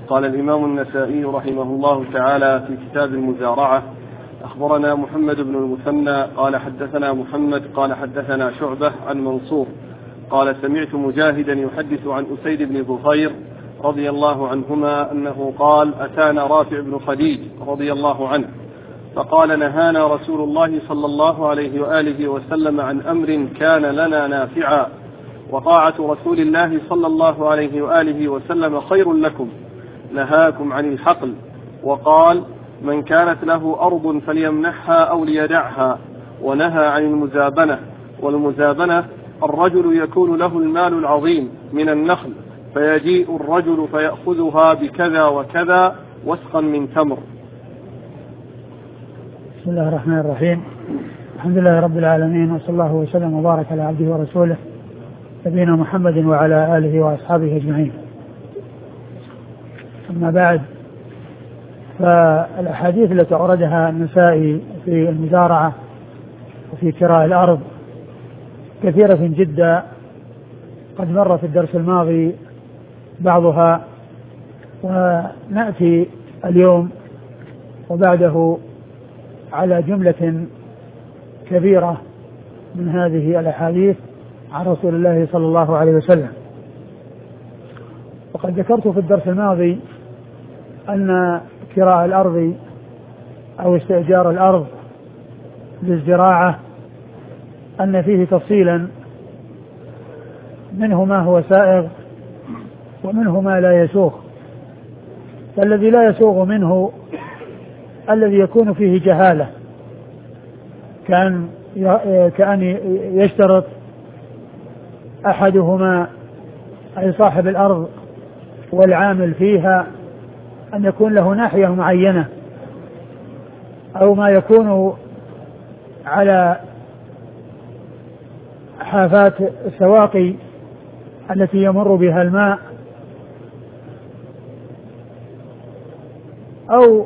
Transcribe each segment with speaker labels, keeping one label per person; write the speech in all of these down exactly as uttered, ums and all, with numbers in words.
Speaker 1: قال الإمام النسائي رحمه الله تعالى في كتاب المزارعة: أخبرنا محمد بن المثنى قال حدثنا محمد قال حدثنا شعبة عن منصور قال سمعت مجاهدا يحدث عن أسيد بن ظفير رضي الله عنهما أنه قال: أتانا رافع بن خديج رضي الله عنه فقال: نهانا رسول الله صلى الله عليه وآله وسلم عن أمر كان لنا نافعا، وطاعة رسول الله صلى الله عليه وآله وسلم خير لكم، نهاكم عن الحقل، وقال: من كانت له أرض فليمنحها أو ليدعها، ونهى عن المزابنة. والمزابنة الرجل يكون له المال العظيم من النخل فيجيء الرجل فيأخذها بكذا وكذا وسقا من تمر.
Speaker 2: بسم الله الرحمن الرحيم. الحمد لله رب العالمين، وصلى الله وسلم وبارك على عبده ورسوله نبينا محمد وعلى آله وأصحابه أجمعين. أما بعد، فالأحاديث التي أوردها النسائي في المزارعة وفي كراء الأرض كثيرة جدا، قد مر في الدرس الماضي بعضها، ونأتي اليوم وبعده على جملة كبيرة من هذه الأحاديث عن رسول الله صلى الله عليه وسلم. وقد ذكرت في الدرس الماضي أن كراء الأرض أو استئجار الأرض للزراعة أن فيه تفصيلا، منه ما هو سائغ ومنه ما لا يسوغ. فالذي لا يسوغ منه الذي يكون فيه جهالة، كان كأن يشترط أحدهما أي صاحب الأرض والعامل فيها أن يكون له ناحية معينة، أو ما يكون على حافات السواقي التي يمر بها الماء، أو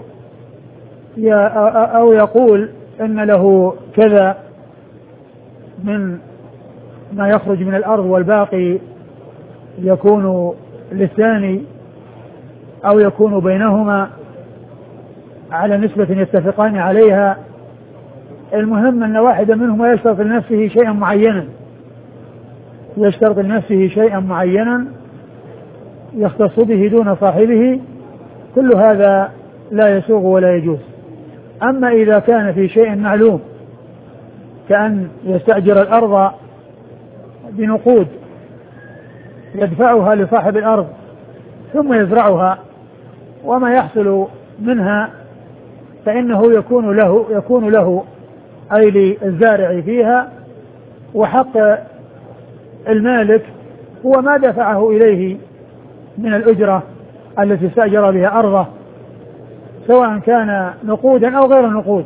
Speaker 2: أو يقول إن له كذا من ما يخرج من الأرض والباقي يكون للثاني، أو يكون بينهما على نسبة يتفقان عليها. المهم أن واحدا منهما يشترط لنفسه شيئا معينا يشترط لنفسه شيئا معينا يختص به دون صاحبه، كل هذا لا يسوغ ولا يجوز. أما إذا كان في شيء معلوم كأن يستأجر الأرض بنقود يدفعها لصاحب الأرض ثم يزرعها، وما يحصل منها فإنه يكون له يكون له أي للزارع فيها، وحق المالك هو ما دفعه إليه من الأجرة التي استأجر بها أرضه، سواء كان نقودا أو غير نقود،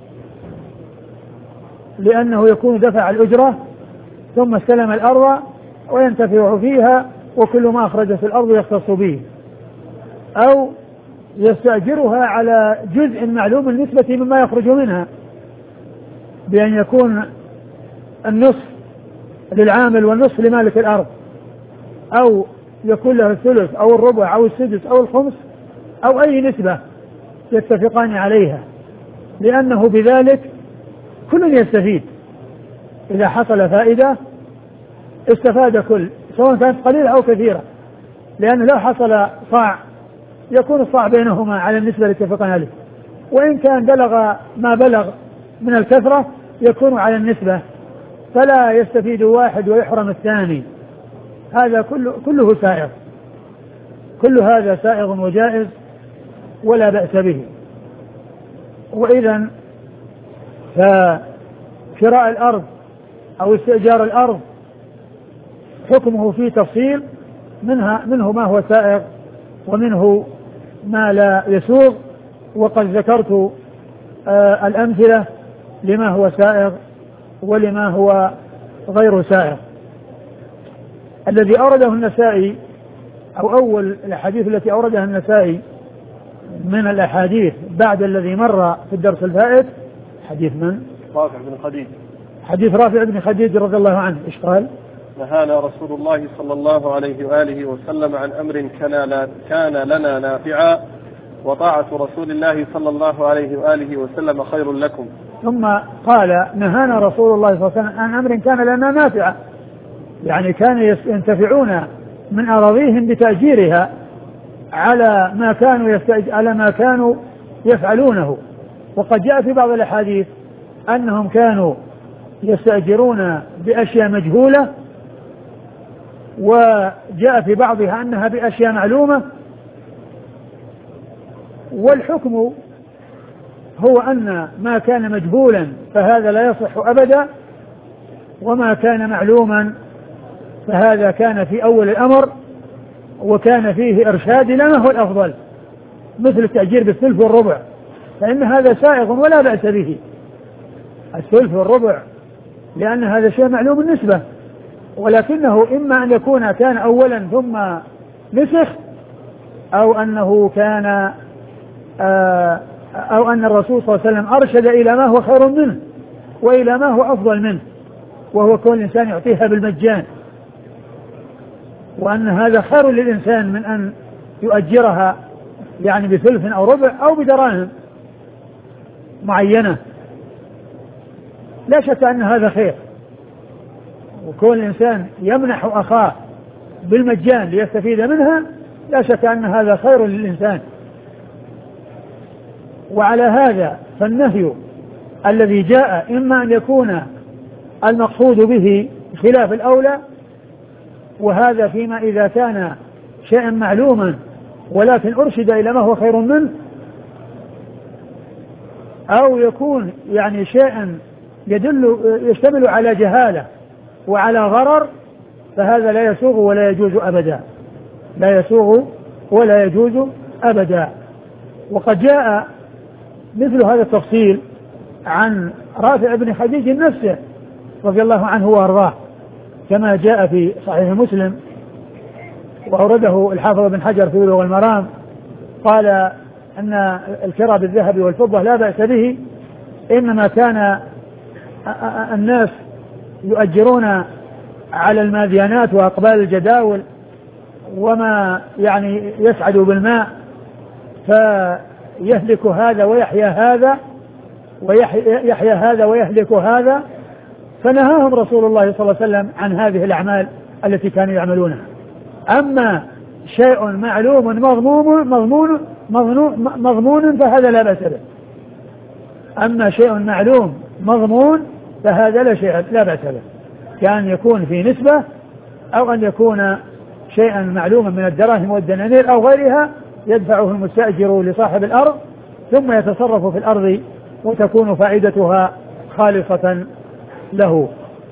Speaker 2: لأنه يكون دفع الأجرة ثم استلم الأرض وينتفع فيها، وكل ما أخرج في الأرض يختص به، أو يستأجرها على جزء معلوم النسبة مما يخرج منها، بأن يكون النصف للعامل والنصف لمالك الأرض، أو يكون له الثلث أو الربع أو السدس أو الخمس أو أي نسبة يتفقان عليها، لأنه بذلك كل يستفيد. إذا حصل فائدة استفاد كل، سواء كانت قليلة أو كثيرة، لأنه لو حصل صاع يكون الصاع بينهما على النسبة التي اتفقان عليه، وإن كان بلغ ما بلغ من الكثرة يكون على النسبة، فلا يستفيد واحد ويحرم الثاني. هذا كله, كله سائغ، كل هذا سائغ وجائز ولا بأس به. وإذا فشراء الأرض أو استئجار الأرض حكمه فيه تفصيل، منها منه ما هو سائغ ومنه ما لا يسوغ، وقد ذكرت آه الأمثلة لما هو سائغ ولما هو غير سائغ. الذي أورده النسائي أو أول الأحاديث التي أوردها النسائي من الأحاديث بعد الذي مر في الدرس الفائت حديث من؟
Speaker 1: رافع بن خديج.
Speaker 2: حديث رافع بن خديج رضي الله عنه. إيش قال؟
Speaker 1: نهانا رسول الله صلى الله عليه وآله وسلم عن أمر كان, كان لنا نافعا وطاعة رسول الله صلى الله عليه وآله وسلم خير لكم.
Speaker 2: ثم قال نهانا رسول الله صلى الله عليه وسلم عن أمر كان لنا نافعا، يعني كانوا ينتفعون من أراضيهم بتأجيرها على ما كانوا يستأج... على ما كانوا يفعلونه. وقد جاء في بعض الأحاديث أنهم كانوا يستأجرون بأشياء مجهولة، وجاء في بعضها أنها بأشياء معلومة. والحكم هو أن ما كان مجهولا فهذا لا يصح أبدا، وما كان معلوما فهذا كان في أول الأمر وكان فيه إرشاد إلى ما هو الأفضل، مثل التأجير بالثلث والربع، فإن هذا سائغ ولا بأس به، الثلث والربع، لأن هذا شيء معلوم النسبة، ولكنه إما أن يكون كان أولا ثم نسخ، أو أنه كان أو أن الرسول صلى الله عليه وسلم أرشد إلى ما هو خير منه وإلى ما هو أفضل منه، وهو كل إنسان يعطيها بالمجان، وأن هذا خير للإنسان من أن يؤجرها يعني بثلث أو ربع أو بدراهم معينة. لا شك أن هذا خير، وكل إنسان يمنح أخاه بالمجان ليستفيد منها لا شك أن هذا خير للإنسان. وعلى هذا فالنهي الذي جاء إما أن يكون المقصود به خلاف الأولى، وهذا فيما إذا كان شيئا معلوما ولكن أرشد إلى ما هو خير منه، أو يكون يعني شيئا يدل يشتمل على جهالة وعلى غرر، فهذا لا يسوغ ولا يجوز أبدا، لا يسوغ ولا يجوز أبدا. وقد جاء مثل هذا التفصيل عن رافع بن خديج نفسه رضي الله عنه وارضاه، كما جاء في صحيح مسلم وأورده الحافظ بن حجر في بلوغ المرام، قال أن الكرى بالذهب والفضة لا بأس به، إنما كان الناس يؤجرون على الماديانات وأقبال الجداول وما يعني يسعد بالماء، فيهلك هذا ويحيا هذا ويحيا هذا ويهلك هذا، فنهاهم رسول الله صلى الله عليه وسلم عن هذه الأعمال التي كانوا يعملونها. أما شيء معلوم مضمون مضمون مضمون, مضمون فهذا لا بأس به، أما شيء معلوم مضمون فهذا لا شيء لا بأس به، كان يكون في نسبة أو أن يكون شيئا معلوما من الدراهم والدنانير أو غيرها يدفعه المستأجر لصاحب الأرض ثم يتصرف في الأرض وتكون فائدتها خالصة له.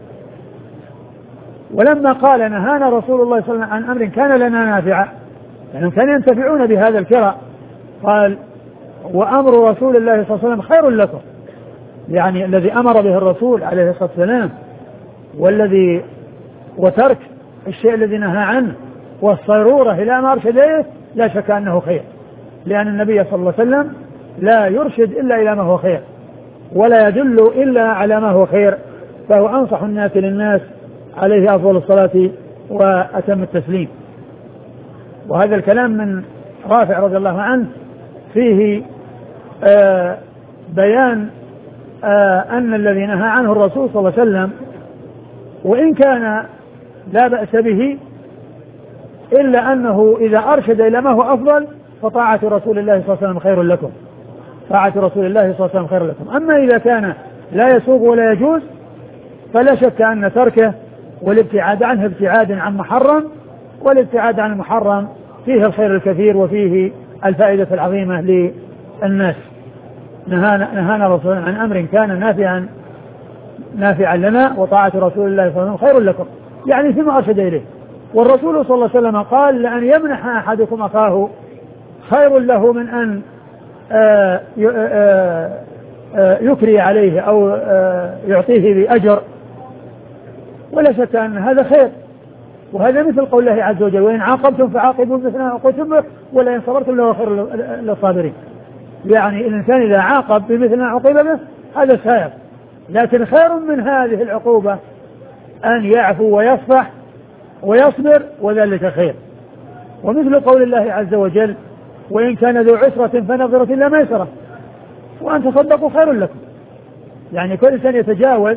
Speaker 2: ولما قال نهانا رسول الله صلى الله عليه وسلم عن أمر كان لنا نافعا، يعني كانوا ينتفعون بهذا الكرة، قال وأمر رسول الله صلى الله عليه وسلم خير لكم، يعني الذي أمر به الرسول عليه الصلاة والسلام والذي وترك الشيء الذي نهى عنه والصيرورة إلى ما أرشد إليه لا شك أنه خير، لأن النبي صلى الله عليه وسلم لا يرشد إلا إلى ما هو خير ولا يدل إلا على ما هو خير، فهو أنصح الناس للناس عليه أفضل الصلاة وأتم التسليم. وهذا الكلام من رافع رضي الله عنه فيه آه بيان آه أن الذي نهى عنه الرسول صلى الله عليه وسلم وإن كان لا بأس به إلا أنه إذا أرشد إلى ما هو أفضل فطاعة رسول الله صلى الله عليه وسلم خير لكم، طاعة رسول الله صلى الله عليه وسلم خير لكم. أما إذا كان لا يسوغ ولا يجوز فلا شك أن تركه والابتعاد عنه ابتعاد عن محرم، والابتعاد عن المحرم فيه الخير الكثير وفيه الفائدة العظيمة للناس. نهانا, نهانا رسول عن أمر كان نافعا نافعا لنا وطاعة رسول الله صلى الله عليه وسلم خير لكم، يعني فيما أرشد إليه. والرسول صلى الله عليه وسلم قال لأن يمنح أحدكم أخاه خير له من أن آآ آآ آآ يكري عليه أو يعطيه بأجر، ولا شك أن هذا خير. وهذا مثل قول الله عز وجل وإن عاقبتم فعاقبوا مثل ما عوقبتم به ولئن صبرتم لهو خير للصابرين، يعني الإنسان إذا عاقب بمثل ما عوقب به هذا خير، لكن خير من هذه العقوبة أن يعفو ويصفح ويصبر وذلك خير. ومثل قول الله عز وجل وإن كان ذو عسرة فنظرة إلى ميسرة وأن تصدقوا خير لكم. يعني كل إنسان يتجاوز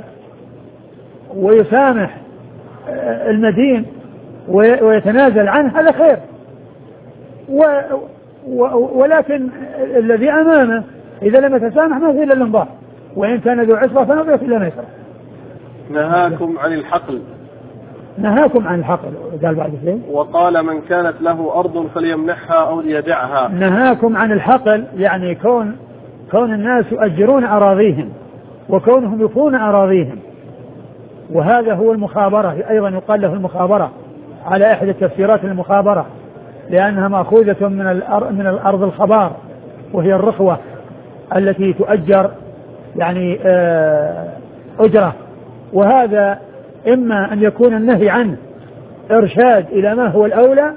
Speaker 2: ويسامح المدين ويتنازل عنه هذا خير، و ولكن الذي أمامه إذا لم يتسامح ما في إلا الانضاء. وإن كان ذو عسرة فنظرة إلى ميسرة.
Speaker 1: نهاكم عن الحقل
Speaker 2: نهاكم عن الحقل قال بعد شيء
Speaker 1: وقال من كانت له أرض فليمنحها أو ليدعها.
Speaker 2: نهاكم عن الحقل يعني كون كون الناس يؤجرون أراضيهم وكونهم يكون أراضيهم، وهذا هو المخابرة، أيضا يقال له المخابرة على إحدى التفسيرات المخابرة، لأنها مأخوذة من الأرض من الأرض الخبار وهي الرخوة التي تؤجر يعني أجرة. وهذا إما أن يكون النهي عنه إرشاد إلى ما هو الأولى،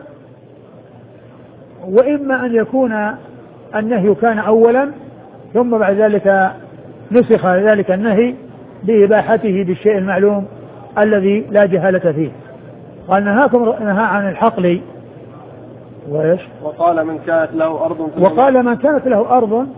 Speaker 2: وإما أن يكون النهي كان أولا ثم بعد ذلك نسخ ذلك النهي بإباحته بالشيء المعلوم الذي لا جهالة فيه. قال نهاكم نهى عن الحقل وإيش
Speaker 1: وقال من كانت له أرض
Speaker 2: وقال من كانت له أرض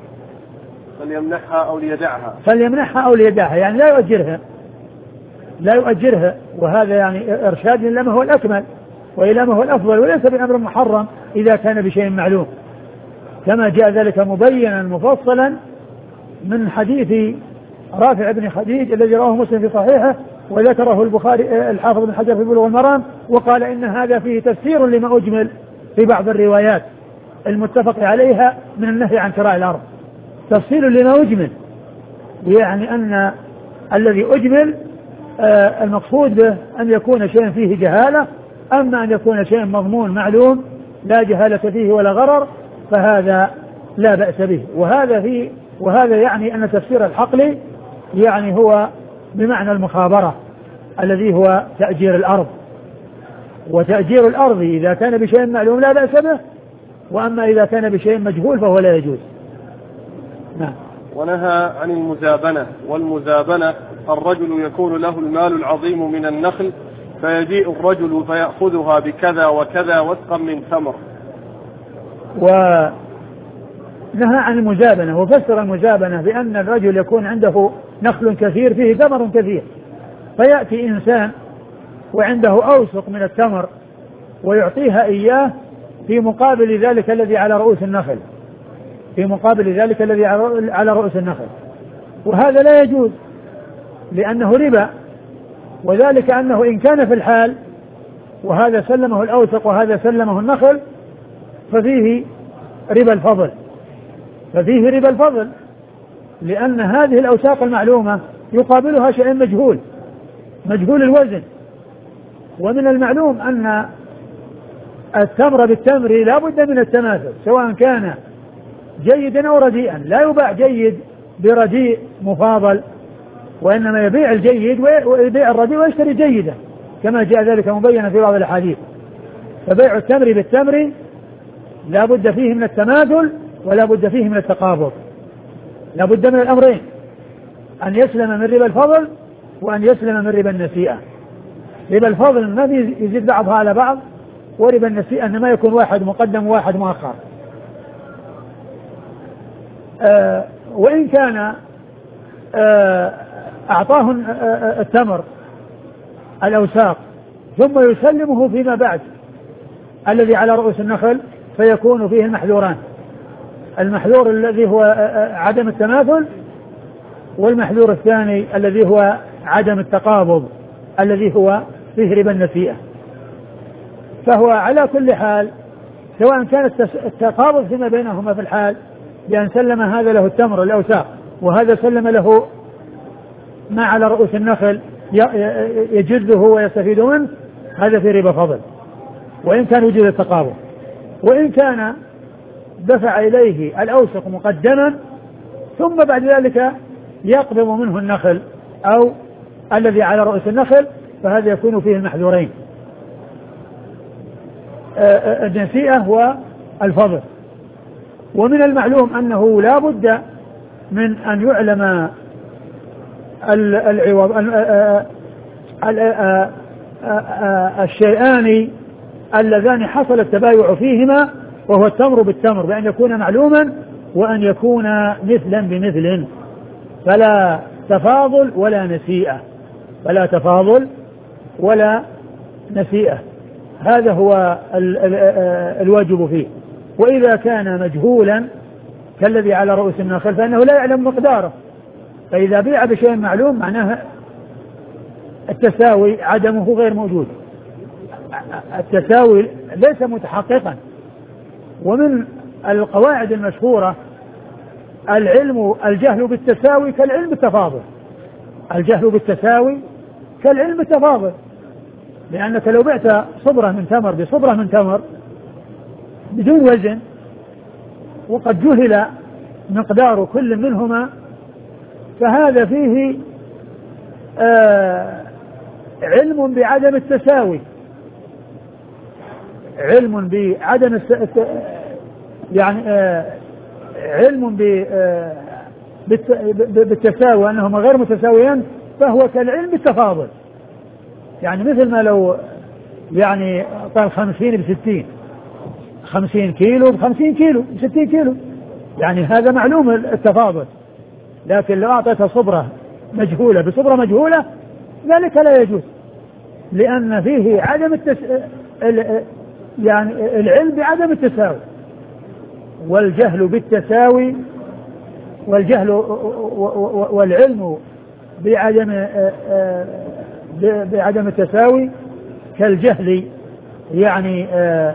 Speaker 1: فليمنحها أو ليدعها
Speaker 2: فليمنحها أو ليدعها يعني لا يؤجرها لا يؤجرها وهذا يعني إرشاد إلى ما هو الأكمل وإلى ما هو الأفضل، وليس بأمر محرم إذا كان بشيء معلوم، كما جاء ذلك مبينا مفصلا من حديث رافع بن خديج الذي رواه مسلم في صحيحه وذكره البخاري الحافظ بن حجر في بلوغ المرام، وقال إن هذا فيه تفسير لما أجمل في بعض الروايات المتفق عليها من النهي عن شراء الأرض، تفسير لما أجمل، يعني أن الذي أجمل آه المقصود به أن يكون شيء فيه جهالة، أما أن يكون شيء مضمون معلوم لا جهالة فيه ولا غرر فهذا لا بأس به. وهذا فيه وهذا يعني أن تفسير الحقل يعني هو بمعنى المخابرة الذي هو تأجير الأرض، وتأجير الأرض إذا كان بشيء معلوم لا بأس به، وأما إذا كان بشيء مجهول فهو لا يجوز. نعم.
Speaker 1: ونهى عن المزابنة، والمزابنة الرجل يكون له المال العظيم من النخل فيجيء الرجل فيأخذها بكذا وكذا وسقا من ثمر.
Speaker 2: ونهى عن المزابنة وفسر المزابنة بأن الرجل يكون عنده نخل كثير فيه ثمر كثير، فيأتي إنسان وعنده أوسق من التمر ويعطيها إياه في مقابل ذلك الذي على رؤوس النخل في مقابل ذلك الذي على رؤوس النخل وهذا لا يجوز لأنه ربا، وذلك أنه إن كان في الحال وهذا سلمه الأوسق وهذا سلمه النخل ففيه ربا الفضل ففيه ربا الفضل لأن هذه الأوساق المعلومة يقابلها شيء مجهول مجهول الوزن، ومن المعلوم أن التمر بالتمر لا بد من التماثل سواء كان جيدا أو رديئا، لا يباع جيد برديء مفاضل، وإنما يبيع الجيد ويبيع الرديء ويشتري جيدا كما جاء ذلك مبينا في بعض الأحاديث. فبيع التمر بالتمر لا بد فيه من التماثل ولا بد فيه من التقابض، لا بد من الأمرين، أن يسلم من ربا الفضل وأن يسلم من ربا النسيئة. ربا الفضل ما يزيد بعضها على بعض، وربا النسيئة أن ما يكون واحد مقدم وواحد مؤخر. آه وإن كان آه أعطاه آه التمر الأوساق ثم يسلمه فيما بعد الذي على رؤوس النخل فيكون فيه المحذوران، المحذور الذي هو آه عدم التماثل، والمحذور الثاني الذي هو عدم التقابض الذي هو فيه ربا النسيئة. فهو على كل حال سواء كان التقابض فيما بينهما في الحال بأن سلم هذا له التمر الأوساق وهذا سلم له ما على رؤوس النخل يجده ويستفيد منه، هذا في ربا فضل وإن كان وجد التقابض. وإن كان دفع إليه الأوسق مقدما ثم بعد ذلك يقبض منه النخل أو الذي على رؤوس النخل فهذا يكون فيه المحذورين النسيئة والفضل. ومن المعلوم أنه لا بد من أن يعلم العوض الشيئان اللذان حصل التبايع فيهما، وهو التمر بالتمر، بأن يكون معلوما وأن يكون مثلا بمثل، فلا تفاضل ولا نسيئة، فلا تفاضل ولا نسيئة. هذا هو الواجب فيه. وإذا كان مجهولا كالذي على رؤوس النخل فإنه لا يعلم مقداره، فإذا بيع بشيء معلوم معناه التساوي عدمه غير موجود، التساوي ليس متحققا. ومن القواعد المشهورة العلم الجهل بالتساوي كالعلم بالتفاضل، الجهل بالتساوي كالعلم بالتفاضل، لأنك لو بعت صبرة من تمر بصبرة من تمر بدون وزن وقد جهل مقدار كل منهما فهذا فيه آه علم بعدم التساوي، علم بعدم الس... يعني آه علم ب... آه بالت... بالتساوي أنهما غير متساويان، فهو كالعلم بالتفاضل. يعني مثل ما لو يعني قال خمسين بستين، خمسين كيلو بخمسين كيلو بستين كيلو، يعني هذا معلوم التفاضل. لكن لو أعطيت صبرة مجهولة بصبرة مجهولة ذلك لا يجوز، لأن فيه عدم التس... يعني العلم بعدم التساوي، والجهل بالتساوي والجهل والعلم بعدم بعدم التساوي كالجهل، يعني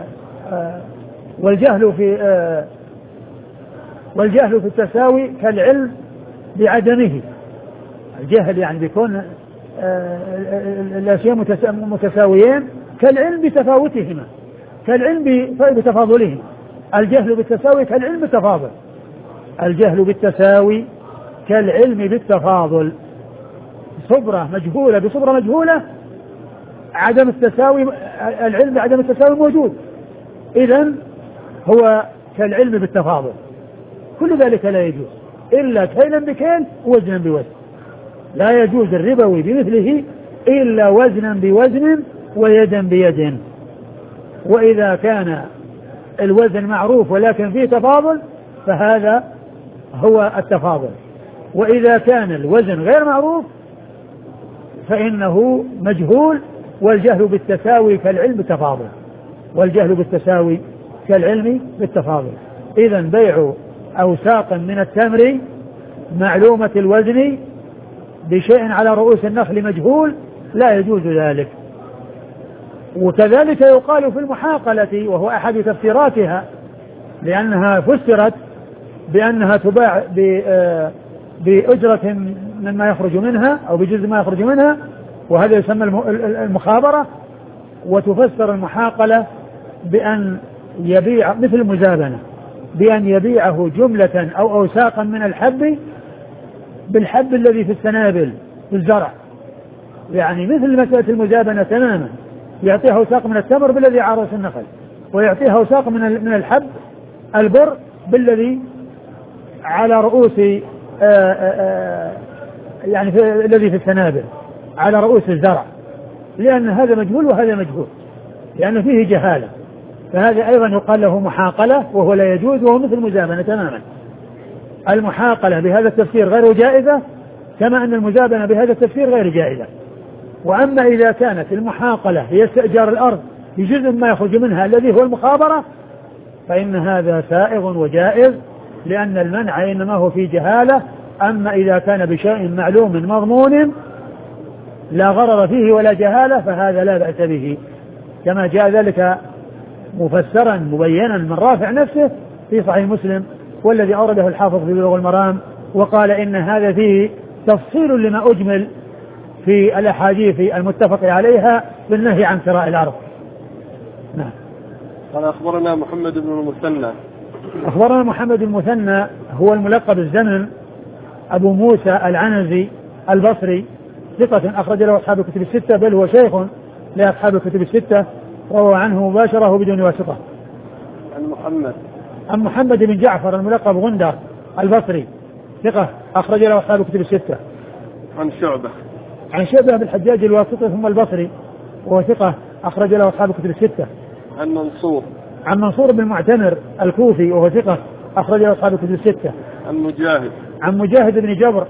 Speaker 2: والجهل في والجهل في التساوي كالعلم بعدمه. الجهل يعني بيكون الأشياء متساويين كالعلم بتفاوتهما، كالعلم بتفاضلهما. الجهل بالتساوي كالعلم بالتفاضل، الجهل بالتساوي كالعلم بالتفاضل. صبرة مجهولة بصبرة مجهولة عدم التساوي، العلم بعدم التساوي موجود، إذن هو كالعلم بالتفاضل. كل ذلك لا يجوز إلا كيلا بكيل وزنا بوزن، لا يجوز الربوي بمثله إلا وزنا بوزن ويدا بيد. وإذا كان الوزن معروف ولكن فيه تفاضل فهذا هو التفاضل، وإذا كان الوزن غير معروف فإنه مجهول، والجهل بالتساوي كالعلم بالتفاضل، والجهل بالتساوي كالعلم بالتفاضل. إذن بيع أوساق من التمر معلومة الوزن بشيء على رؤوس النخل مجهول لا يجوز ذلك. وكذلك يقال في المحاقلة، وهو أحد تفسيراتها، لأنها فسرت بأنها تباع بأجرة مما يخرج منها أو بجزء ما يخرج منها، وهذا يسمى المخابرة. وتفسر المحاقلة بأن يبيع مثل المزابنة، بأن يبيعه جملة أو أوساقا من الحب بالحب الذي في السنابل في الزرع، يعني مثل مسألة المزابنة تماما، يعطيها أوساق من التمر بالذي على رأس النخل، ويعطيها أوساق من من الحب البر بالذي على رؤوس آآ آآ يعني في الذي في السنابل على رؤوس الزرع، لأن هذا مجهول وهذا مجهول، لأن فيه جهالة. فهذا أيضا يقال له محاقلة، وهو لا يجوز، وهو مثل المزابنة تماما. المحاقلة بهذا التفسير غير جائزة، كما أن المزابنة بهذا التفسير غير جائزة. وأما إذا كانت المحاقلة هي استئجار الأرض بجزء ما يخرج منها الذي هو المخابرة فإن هذا سائغ وجائز، لأن المنع إنما هو في جهالة. أما إذا كان بشيء معلوم مضمون لا غرر فيه ولا جهالة فهذا لا بأس به، كما جاء ذلك مفسرا مبينا من رافع نفسه في صحيح مسلم، والذي أورده الحافظ في بلوغ المرام، وقال إن هذا فيه تفصيل لما أجمل في الأحاديث المتفق عليها بالنهي عن شراء الأرض. نعم.
Speaker 1: قال أخبرنا محمد بن المثنى.
Speaker 2: أخبرنا محمد بن المثنى هو الملقب الزمن أبو موسى العنزي البصري، ثقة أخرج له أصحاب الكتب الستة، بل هو شيخ لأصحاب الكتب الستة، روى عنه مباشرة بدون واسطة.
Speaker 1: عن محمد
Speaker 2: عن محمد بن جعفر الملقب غندر البصري، ثقة أخرج له أصحاب الكتب الستة.
Speaker 1: عن شعبة
Speaker 2: عن شعبة بن الحجاج الواسطي ثم البصري وهو ثقة أخرج له أصحاب الكتب الستة.
Speaker 1: عن منصور
Speaker 2: عن منصور بن معتمر الكوفي وهو ثقة أخرج له أصحاب الكتب الستة.
Speaker 1: عن مجاهد
Speaker 2: عن مجاهد بن جبر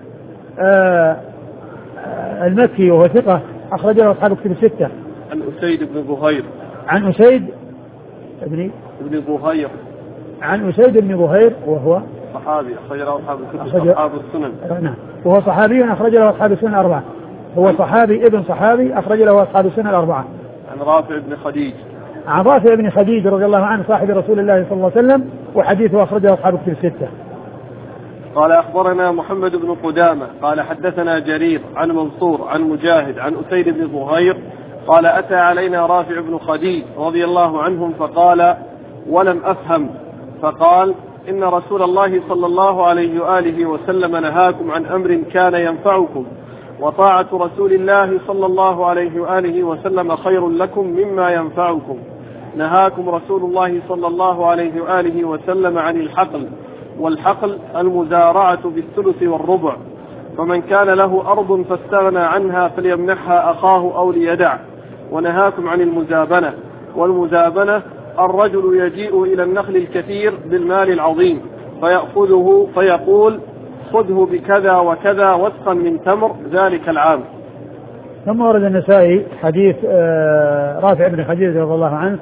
Speaker 2: آه آه المكي وهو ثقة أخرج له أصحاب الكتب الستة.
Speaker 1: عن أسيد بن ظهير
Speaker 2: عن أسيد بن
Speaker 1: بن ظهير
Speaker 2: عن أسيد بن ظهير وهو
Speaker 1: صحابي أخرج له أصحاب الكتب أصحاب السنن.
Speaker 2: نعم وهو صحابي أخرج له أصحاب السنن الأربعة. هو صحابي ابن صحابي أخرج له أصحاب السنن الأربعة.
Speaker 1: عن رافع بن خديج
Speaker 2: عن رافع بن خديج رضي الله عنه صاحب رسول الله صلى الله عليه وسلم وحديثه أخرجه أصحاب الكتب الستة.
Speaker 1: قال أخبرنا محمد بن قدامة قال حدثنا جرير عن منصور عن مجاهد عن أسيد بن ظهير قال أتى علينا رافع بن خديج رضي الله عنهم فقال ولم أفهم فقال إن رسول الله صلى الله عليه وآله وسلم نهاكم عن أمر كان ينفعكم وطاعة رسول الله صلى الله عليه وآله وسلم خير لكم مما ينفعكم. نهاكم رسول الله صلى الله عليه وآله وسلم عن الحقل والحقل المزارعة بالثلث والربع فمن كان له أرض فاستغنى عنها فليمنحها أخاه أو ليدع. ونهاكم عن المزابنة والمزابنة الرجل يجيء إلى النخل الكثير بالمال العظيم فيأخذه فيقول خذه بكذا وكذا وسقا من تمر ذلك العام.
Speaker 2: ثم ورد النسائي حديث رافع بن خديج رضي الله عنه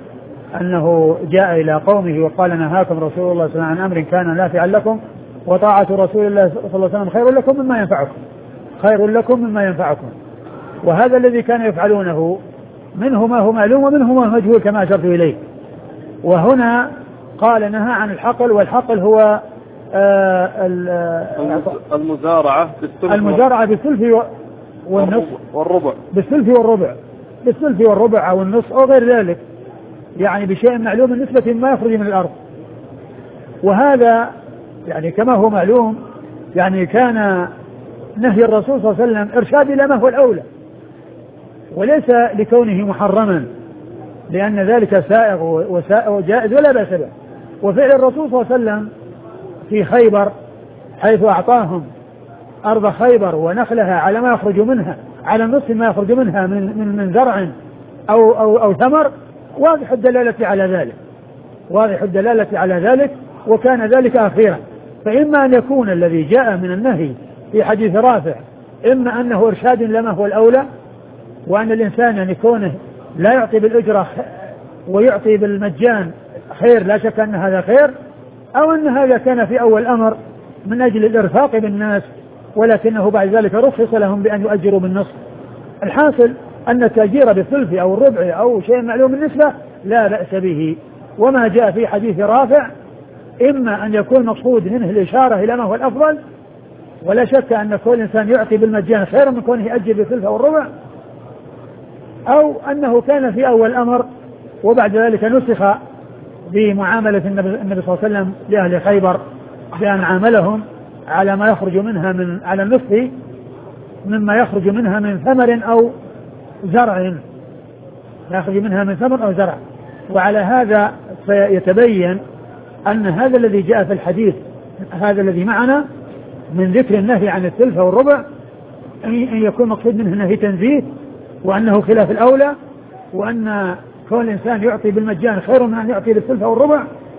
Speaker 2: أنه جاء إلى قومه وقال نهاكم رسول الله صلى الله عليه وسلم عن أمر كان نافعا لكم وطاعة رسول الله صلى الله عليه وسلم خير لكم مما ينفعكم خير لكم مما ينفعكم. وهذا الذي كانوا يفعلونه منه ما هو معلوم ومنه ما هو مجهول كما أشرت إليه. وهنا قال نهى عن الحقل والحقل هو آه
Speaker 1: المزارعة بالثلث
Speaker 2: المزارعة بالثلث والنصف
Speaker 1: والربع
Speaker 2: بالثلث والربع بالثلث والربع أو النصف أو غير ذلك يعني بشيء معلوم بالنسبة ما يخرج من الأرض. وهذا يعني كما هو معلوم يعني كان نهي الرسول صلى الله عليه وسلم إرشاد إلى ما هو الأولى وليس لكونه محرما لأن ذلك سائغ وجائز ولا بأس به. وفعل الرسول صلى الله عليه وسلم في خيبر حيث أعطاهم أرض خيبر ونخلها على ما يخرج منها على النصف ما يخرج منها من من, من زرع أو أو أو ثمر واضح الدلالة على ذلك واضح الدلالة على ذلك وكان ذلك أخيرا. فإما أن يكون الذي جاء من النهي في حديث رافع إما أنه إرشاد لما هو الأولى وأن الإنسان أن يكونه لا يعطي بالأجرة ويعطي بالمجان خير لا شك أن هذا خير أو أن هذا كان في أول أمر من أجل الإرفاق بالناس ولكنه بعد ذلك رخص لهم بأن يؤجروا بالنصف. الحاصل أن التأجير بالثلث أو الربع أو شيء معلوم النسبة لا بأس به. وما جاء في حديث رافع إما أن يكون مقصود منه الإشارة إلى ما هو الأفضل ولا شك أن كل إنسان يعطي بالمجان خير من كونه يأجر بالثلث أو الربع أو أنه كان في أول أمر وبعد ذلك نسخ بمعاملة النبي صلى الله عليه وسلم لأهل خيبر بأن عاملهم على ما يخرج منها من على النصف مما يخرج منها من ثمر أو زرع يخرج منها من ثمر أو زرع. وعلى هذا فيتبين أن هذا الذي جاء في الحديث هذا الذي معنا من ذكر النهي عن الثلث والربع أن يكون مقصود منه نهي تنزيه وأنه خلاف الأولى وأن كل إنسان يعطي بالمجان خير من أن يعطي بالثلث والربع.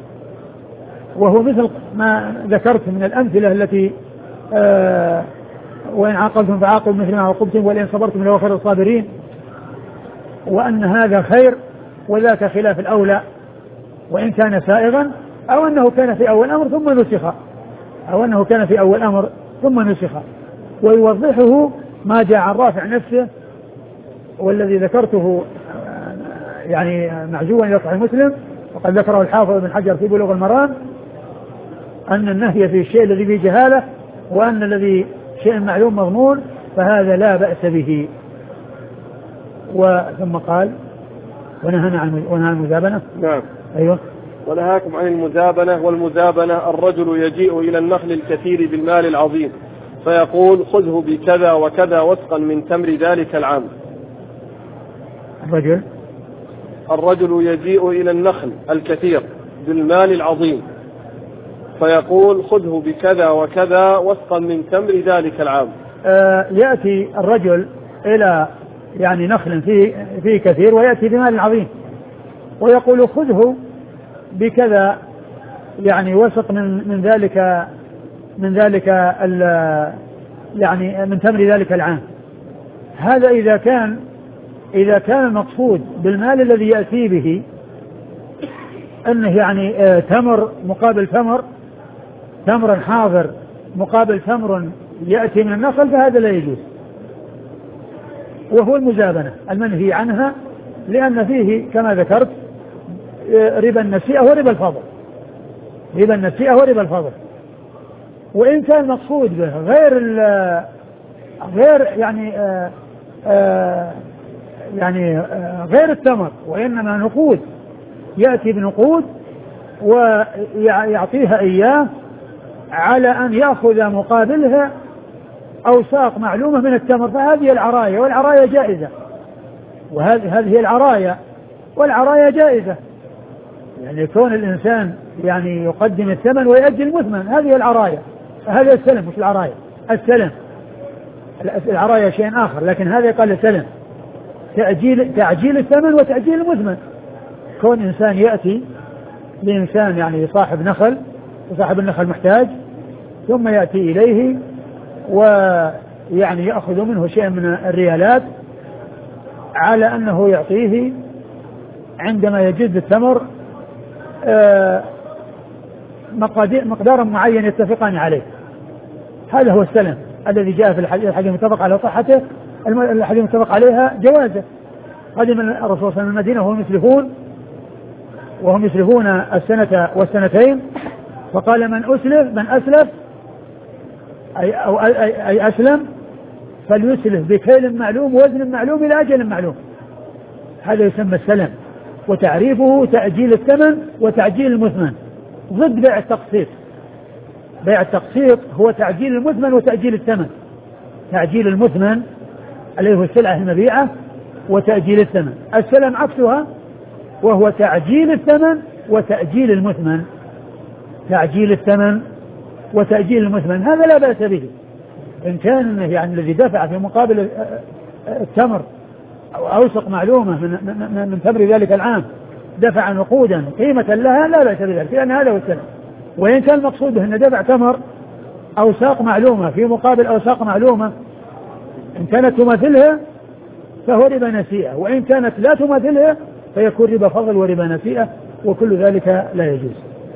Speaker 2: وهو مثل ما ذكرت من الأمثلة التي آه وإن عاقبتم فعاقبوا مثل ما عوقبتم ولئن صبرتم لهو خير الصابرين وأن هذا خير وذاك خلاف الأولى وإن كان سائغا أو أنه كان في أول أمر ثم نسخ أو أنه كان في أول أمر ثم نسخ. ويوضحه ما جاء عن رافع نفسه والذي ذكرته يعني معزوا إلى صحيح مسلم وقد ذكره الحافظ بن حجر في بلوغ المرام أن النهي في الشيء الذي فيه جهالة وأن الذي شيء معلوم مضمون فهذا لا بأس به. وثم قال ونهى عن المزابنة.
Speaker 1: نعم
Speaker 2: أيوة.
Speaker 1: ونهاكم عن المزابنة والمزابنة الرجل يجيء إلى النخل الكثير بالمال العظيم فيقول خذه بكذا وكذا وسقا من تمر ذلك العام.
Speaker 2: الرجل
Speaker 1: الرجل يجيء إلى النخل الكثير بالمال العظيم فيقول خذه بكذا وكذا وسقا من تمر ذلك العام.
Speaker 2: آه يأتي الرجل إلى يعني نخل فيه, فيه كثير ويأتي بمال عظيم ويقول خذه بكذا يعني وسط من, من ذلك من ذلك يعني من تمر ذلك العام. هذا إذا كان إذا كان المقصود بالمال الذي يأتي به أنه يعني آه تمر مقابل تمر، تمر حاضر مقابل تمر يأتي من النخل، فهذا لا يجوز، وهو المزابنة المنهي عنها، لأن فيه كما ذكرت ربا النسيئة وربا الفضل، ربا النسيئة وربا الفضل. وإن كان مقصود به غير غير يعني آآ آآ يعني آآ غير التمر وإنما نقود، يأتي بنقود ويعطيها إياه على أن يأخذ مقابلها أوساق معلومة من التمر، فهذه العراية، والعراية جائزة، وهذه هذه العراية والعراية جائزة، يعني كون الإنسان يعني يقدم الثمن ويؤجل المثمن، هذه العراية، هذا السلم مش العراية، السلم العراية شيء آخر، لكن هذا قال السلم، تأجيل تعجيل الثمن وتأجيل المثمن. كون إنسان يأتي لإنسان يعني صاحب نخل وصاحب النخل محتاج، ثم يأتي إليه ويعني يأخذ منه شيء من الريالات على أنه يعطيه عندما يجد الثمر مقدارا معين يتفقان عليه. هذا هو السلم الذي جاء في الحديث المتفق على صحته، الحديث المتفق عليها جوازه. قدم الرسول صلى الله عليه وسلم المدينة وهم يسلفون وهم يسلفون السنة والسنتين، فقال من أسلف من أسلف أي, أو أي, أي أسلم فليسلف بكيل معلوم ووزن معلوم إلى أجل معلوم. هذا يسمى السلم، وتعريفه تأجيل الثمن وتعجيل المثمن، ضد بيع التقسيط. بيع التقسيط هو تعجيل المثمن وتأجيل الثمن، تعجيل المثمن اللي هو السلعة المبيعة وتأجيل الثمن. السلم عكسها وهو تعجيل الثمن وتأجيل المثمن، تعجيل الثمن وتأجيل المثمن، هذا لا بأس به إن كان يعني الذي دفع في مقابل التمر أو أوسق معلومة من, من, من تمر ذلك العام دفع نقودا قيمة لها، لا بأس بذلك، لأن هذا هو السلم. وإن كان المقصود به أن دفع تمر أوساق معلومة في مقابل أوساق معلومة، إن كانت تماثلها فهو ربا نسيئة، وإن كانت لا تماثلها فيكون ربا فضل وربا نسيئة، وكل ذلك لا يجوز.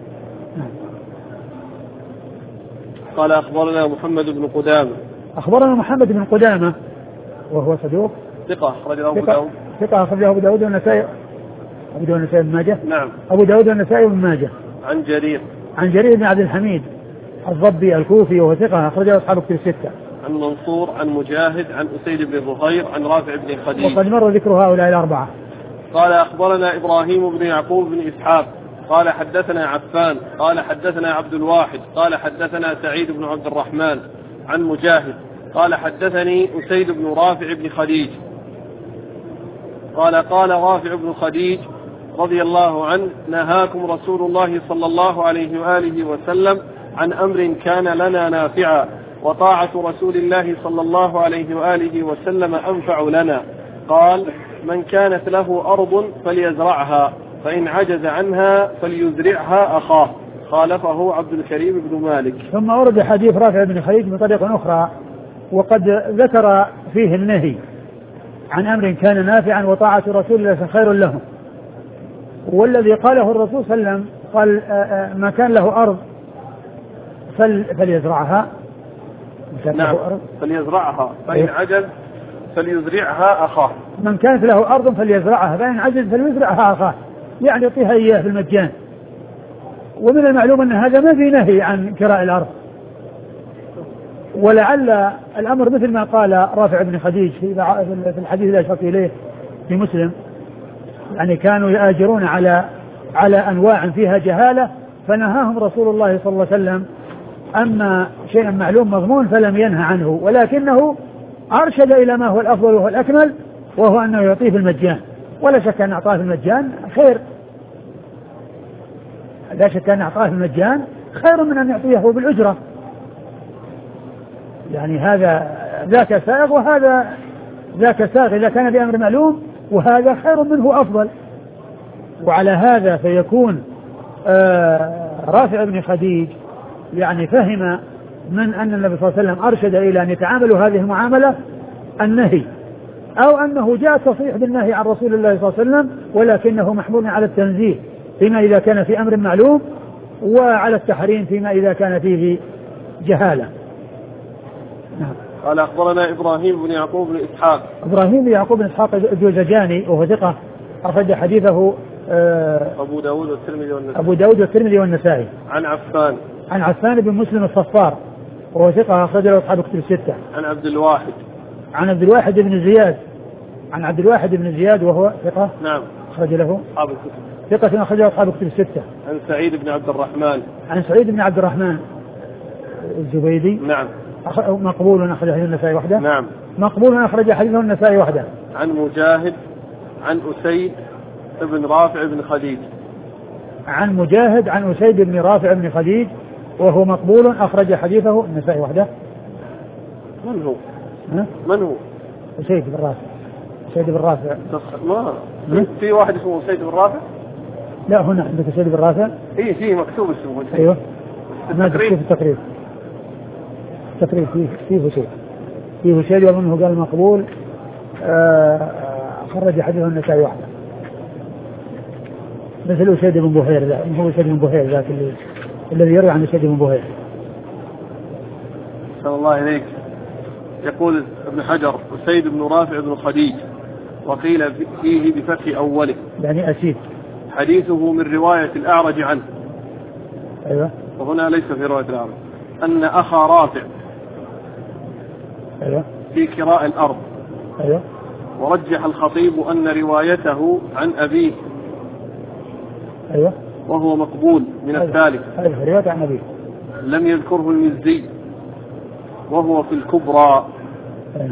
Speaker 1: قال أخبرنا محمد بن قدامة.
Speaker 2: أخبرنا محمد بن قدامة وهو صدوق
Speaker 1: ثقة أخرجه أبو داود.
Speaker 2: ثقة أخرجه أبو داود والنسائي. أبو داود والنسائي بن ماجه.
Speaker 1: نعم.
Speaker 2: أبو داود والنسائي بن ماجه.
Speaker 1: عن جرير.
Speaker 2: عن جرير بن عبد الحميد الضبي الكوفي وهو ثقة أخرجه أصحاب كتب الستة.
Speaker 1: عن منصور عن مجاهد عن أسيد بن ظهير عن رافع بن خديج.
Speaker 2: وقد مر ذكر هؤلاء الأربعة.
Speaker 1: قال أخبرنا إبراهيم بن يعقوب بن إسحاق قال حدثنا عفان قال حدثنا عبد الواحد قال حدثنا سعيد بن عبد الرحمن عن مجاهد قال حدثني أسيد بن رافع بن خديج قال قال رافع بن خديج رضي الله عنه نهاكم رسول الله صلى الله عليه وآله وسلم عن أمر كان لنا نافعا، وطاعة رسول الله صلى الله عليه وآله وسلم أنفع لنا. قال من كانت له أرض فليزرعها، فإن عجز عنها فليزرعها أخاه. خالفه عبد الكريم بن مالك.
Speaker 2: ثم ورد حديث رافع بن خديج من طريق أخرى وقد ذكر فيه النهي عن أمر كان نافعا وطاعة رسول الله خير له، والذي قاله الرسول صلى الله عليه وسلم قال ما كان له أرض فليزرعها.
Speaker 1: نعم فليزرعها فإن عجز فليزرعها أخاه.
Speaker 2: من كانت له أرض فليزرعها فإن عجز فليزرعها أخاه، يعني يعطيها إياه في المجان. ومن المعلوم أن هذا ما في نهي عن كراء الأرض، ولعل الأمر مثل ما قال رافع بن خديج في الحديث الذي أشرت إليه في مسلم، يعني كانوا يآجرون على على أنواع فيها جهالة فنهاهم رسول الله صلى الله عليه وسلم. أما شيء معلوم مضمون فلم ينهى عنه، ولكنه أرشد إلى ما هو الأفضل وهو الأكمل، وهو أنه يعطيه في المجان، ولا شك أن أعطاه في المجان خير، لا شك أن أعطاه في المجان خير من أن يعطيه بالأجرة. يعني هذا ذاك سائغ وهذا ذاك سائغ إذا كان بأمر معلوم، وهذا خير منه أفضل. وعلى هذا فيكون آه رافع بن خديج يعني فهم من أن النبي صلى الله عليه وسلم أرشد إلى أن يتعاملوا هذه المعاملة النهي، أو أنه جاء تصريح بالنهي عن رسول الله صلى الله عليه وسلم ولكنه محمول على التنزيه فيما إذا كان في أمر معلوم، وعلى التحريم فيما إذا كان فيه جهالة. نعم.
Speaker 1: قال أخبرنا إبراهيم بن يعقوب بن إسحاق.
Speaker 2: إبراهيم بن يعقوب بن إسحاق الجوزجاني وهو ثقة أخرج حديثه
Speaker 1: أبو داود والترمذي والنسائي.
Speaker 2: أبو داود والترمذي والنسائي.
Speaker 1: عن عفان.
Speaker 2: عن عفان بن مسلم الصفار وهو ثقة أخرج له أصحاب كتب الستة.
Speaker 1: عن عبد الواحد.
Speaker 2: عن عبد الواحد بن زياد. عن عبد الواحد بن زياد وهو ثقة.
Speaker 1: نعم.
Speaker 2: أخرج له
Speaker 1: أصحاب الكتب.
Speaker 2: ثقة أخرج له أصحاب كتب الستة.
Speaker 1: عن سعيد بن عبد الرحمن.
Speaker 2: عن سعيد بن عبد الرحمن الزبيدي.
Speaker 1: نعم.
Speaker 2: مقبول أخرج حديث النسائي وحده.
Speaker 1: نعم.
Speaker 2: مقبول أخرج حديث النسائي وحده.
Speaker 1: عن مجاهد عن أسيد بن رافع بن خديج.
Speaker 2: عن مجاهد عن أسيد بن رافع بن خديج وهو مقبول أخرج حديثه النسائي وحده.
Speaker 1: من هو؟
Speaker 2: ها؟
Speaker 1: من هو؟
Speaker 2: أسيد بن رافع. أسيد بن رافع.
Speaker 1: ما في واحد اسمه أسيد بن رافع؟
Speaker 2: لا هنا عندك أسيد بن رافع.
Speaker 1: إيه فيه مكتوب اسمه.
Speaker 2: أيوه.
Speaker 1: التقريب.
Speaker 2: في التقريب. التقريب فيه فيه أسيد. فيه أسيد ومنه قال مقبول آه خرج حديثه النسائي وحده. مثل أسيد بن بوهير ذا، هو أسيد بن بوهير ذاك اللي الذي يروي عن أسيد بن بوهير.
Speaker 1: صلى الله عليك. يقول ابن حجر أسيد بن رافع بن خديج وقيل فيه بفتح أوله
Speaker 2: يعني أسيد.
Speaker 1: حديثه من رواية الأعرج عنه.
Speaker 2: أيوة.
Speaker 1: وهنا ليس في رواية الأعرج. أن أخا رافع.
Speaker 2: أيوة.
Speaker 1: في كراء الأرض.
Speaker 2: أيوة.
Speaker 1: ورجح الخطيب أن روايته عن أبيه.
Speaker 2: أيوة.
Speaker 1: وهو مقبول من
Speaker 2: أيوة.
Speaker 1: الثالث.
Speaker 2: أيوة. رواية عن أبيه.
Speaker 1: لم يذكره المزي وهو في الكبرى.
Speaker 2: أيوة.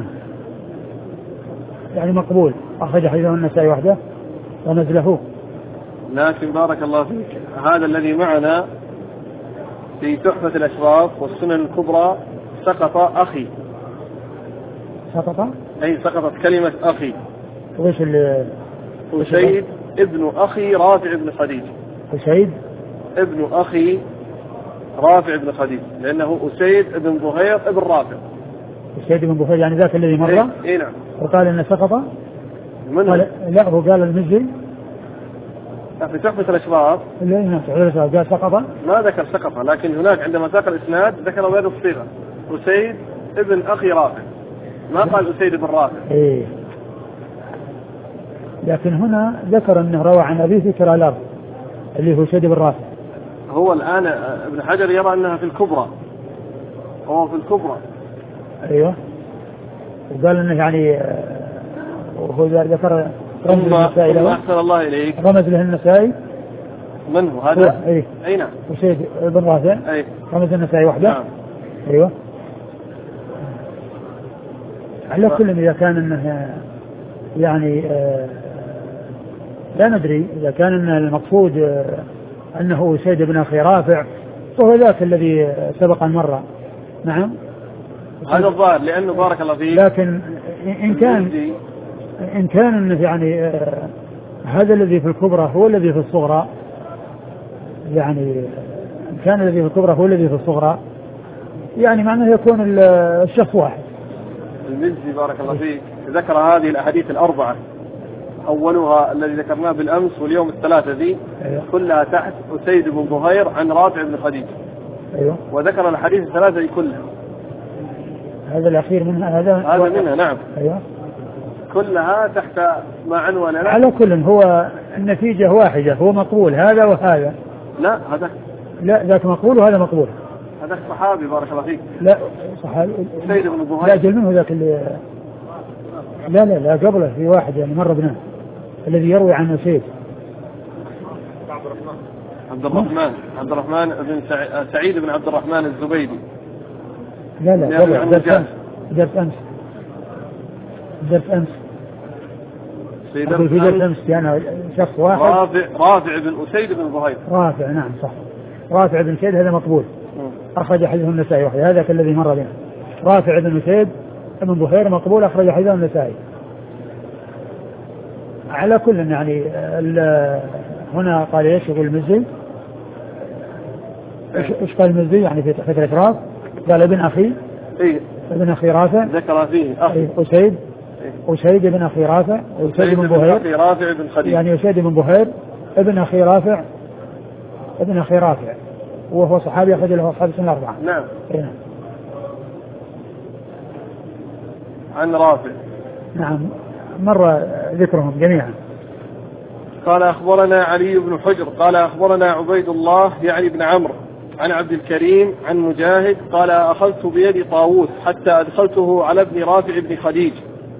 Speaker 2: يعني مقبول أخرج حديثه النسائي وحده ونزله.
Speaker 1: لكن بارك الله فيك هذا الذي معنا في تحفة الأشراف والسنن الكبرى سقط أخي.
Speaker 2: سقط؟
Speaker 1: أي سقطت كلمة أخي.
Speaker 2: وإيش اللي
Speaker 1: أسيد ابن أخي رافع بن خديج.
Speaker 2: أسيد
Speaker 1: ابن أخي رافع بن خديج لأنه أسيد ابن بهير ابن رافع.
Speaker 2: أسيد بن بهير يعني ذاك الذي مر.
Speaker 1: إيه, إيه نعم.
Speaker 2: وقال إنه سقط.
Speaker 1: قال
Speaker 2: لا هو قال المزي
Speaker 1: في تحفة الأشراف.
Speaker 2: لا قال سقط.
Speaker 1: ما ذكر سقط لكن هناك عندما ذكر الإسناد ذكر غير الصيغة أسيد ابن أخي رافع ما قال أسيد بن رافع.
Speaker 2: إيه. لكن هنا ذكر أنه روى عن أبيه في كراء الأرض اللي هو أسيد بن رافع.
Speaker 1: هو الآن ابن حجر يرى أنها في الكبرى. هو في الكبرى.
Speaker 2: أيوه. وقال أنه يعني وهو ذكر رمز النسائي له.
Speaker 1: أحسن الله إليك.
Speaker 2: رمز له النسائي.
Speaker 1: من هو هذا؟
Speaker 2: أيه.
Speaker 1: أي نعم.
Speaker 2: أسيد بن رافع.
Speaker 1: أيه.
Speaker 2: رمز النسائي وحده.
Speaker 1: نعم.
Speaker 2: أيوه. على كل إذا كان أنه يعني آه لا ندري إذا كان أن المقصود آه أنه أسيد بن أخي رافع وهو ذاك الذي سبق المرة. نعم.
Speaker 1: هذا الظاهر لأنه بارك الله فيك.
Speaker 2: لكن إن كان إن كان يعني آه هذا الذي في الكبرى هو الذي في الصغرى يعني إن كان الذي في الكبرى هو الذي في الصغرى يعني معناه يكون الشخص واحد.
Speaker 1: المزي بارك الله فيك ذكر هذه الأحاديث الأربعة أولها الذي ذكرناه بالأمس واليوم الثلاثة ذي. أيوة. كلها تحت أسيد بن بهير عن رافع بن خديج.
Speaker 2: أيوة.
Speaker 1: وذكر الحديث الثلاثة دي كلها.
Speaker 2: هذا الأخير منها هذا
Speaker 1: هذا منها نعم.
Speaker 2: أيوة.
Speaker 1: كلها تحت ما عنوان.
Speaker 2: على كل هو النتيجة واحدة هو مقبول هذا وهذا.
Speaker 1: لا هذا
Speaker 2: لا ذاك مقبول وهذا مقبول.
Speaker 1: هذا صحابي بارك الله فيك.
Speaker 2: لا صحابي
Speaker 1: أسيد بن بهير.
Speaker 2: لا جل منه ذاك اللي لا لا لا قبله في واحد يعني مر بنا الذي يروي عن أسيد.
Speaker 1: عبد الرحمن عبد الرحمن بن سعيد بن عبد الرحمن الزبيدي.
Speaker 2: لا لا قبله درس أمس درس أمس درس أمس في درس أمس يعني شخص واحد.
Speaker 1: رافع رافع بن أسيد بن بهير.
Speaker 2: رافع نعم صح. رافع بن أسيد هذا مقبول. أخرج حديثه النسائي وحده هذا الذي مر بنا. رافع بن أسيد ابن بهير مقبول أخرج حديثه النسائي. على كل يعني هنا قال ايش يقول المزي؟ ايش قال المزي يعني في في الإفراط؟ قال ابن أخي
Speaker 1: إيه؟
Speaker 2: ابن أخي رافع
Speaker 1: ذكر فيه أخي
Speaker 2: أسيد أسيد ابن أخي رافع أسيد بن بهير
Speaker 1: رافع بن خديج
Speaker 2: يعني أسيد بن بهير ابن أخي رافع ابن أخي رافع وهو صحابي أخرج له أصحاب السنة الأربعة.
Speaker 1: نعم.
Speaker 2: إيه؟
Speaker 1: عن رافع.
Speaker 2: نعم مر ذكرهم جميعا.
Speaker 1: قال أخبرنا علي بن حجر قال أخبرنا عبيد الله يعني بن عمرو عن عبد الكريم عن مجاهد قال أخذت بيد طاووس حتى أدخلته على ابن رافع بن خديج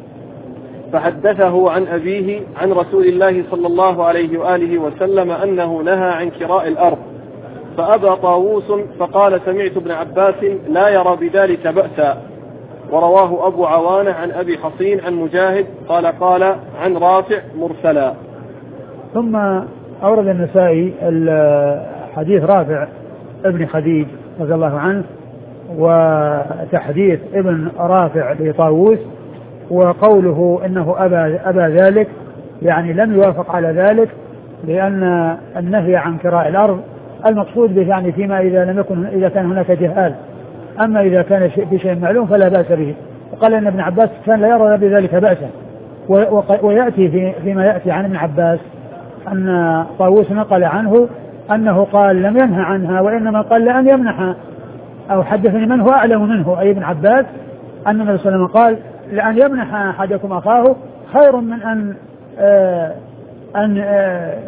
Speaker 1: فحدثه عن أبيه عن رسول الله صلى الله عليه وآله وسلم أنه نهى عن كراء الأرض فأبى طاووس فقال سمعت ابن عباس لا يرى بذلك بأسا. ورواه أبو عوانة عن أبي حصين عن مجاهد قال قال عن رافع مرسلا.
Speaker 2: ثم أورد النسائي حديث رافع ابن خديج رضي الله عنه وتحديث ابن رافع لطاووس وقوله إنه أبى, أبى ذلك يعني لم يوافق على ذلك لأن النهي عن كراء الأرض المقصود به يعني فيما إذا لم يكن إذا كان هناك جهال، أما إذا كان في شيء معلوم فلا بأس به. وقال أن ابن عباس كان لا يرى بذلك بأسا ويأتي في فيما يأتي عن ابن عباس أن طاووس نقل عنه أنه قال لم ينهى عنها وإنما قال لأن يمنح أو حدثني من هو أعلم منه أي ابن عباس أن النبي صلى الله عليه وسلم قال لأن يمنح أحدكم أخاه خير من أن آه أن آه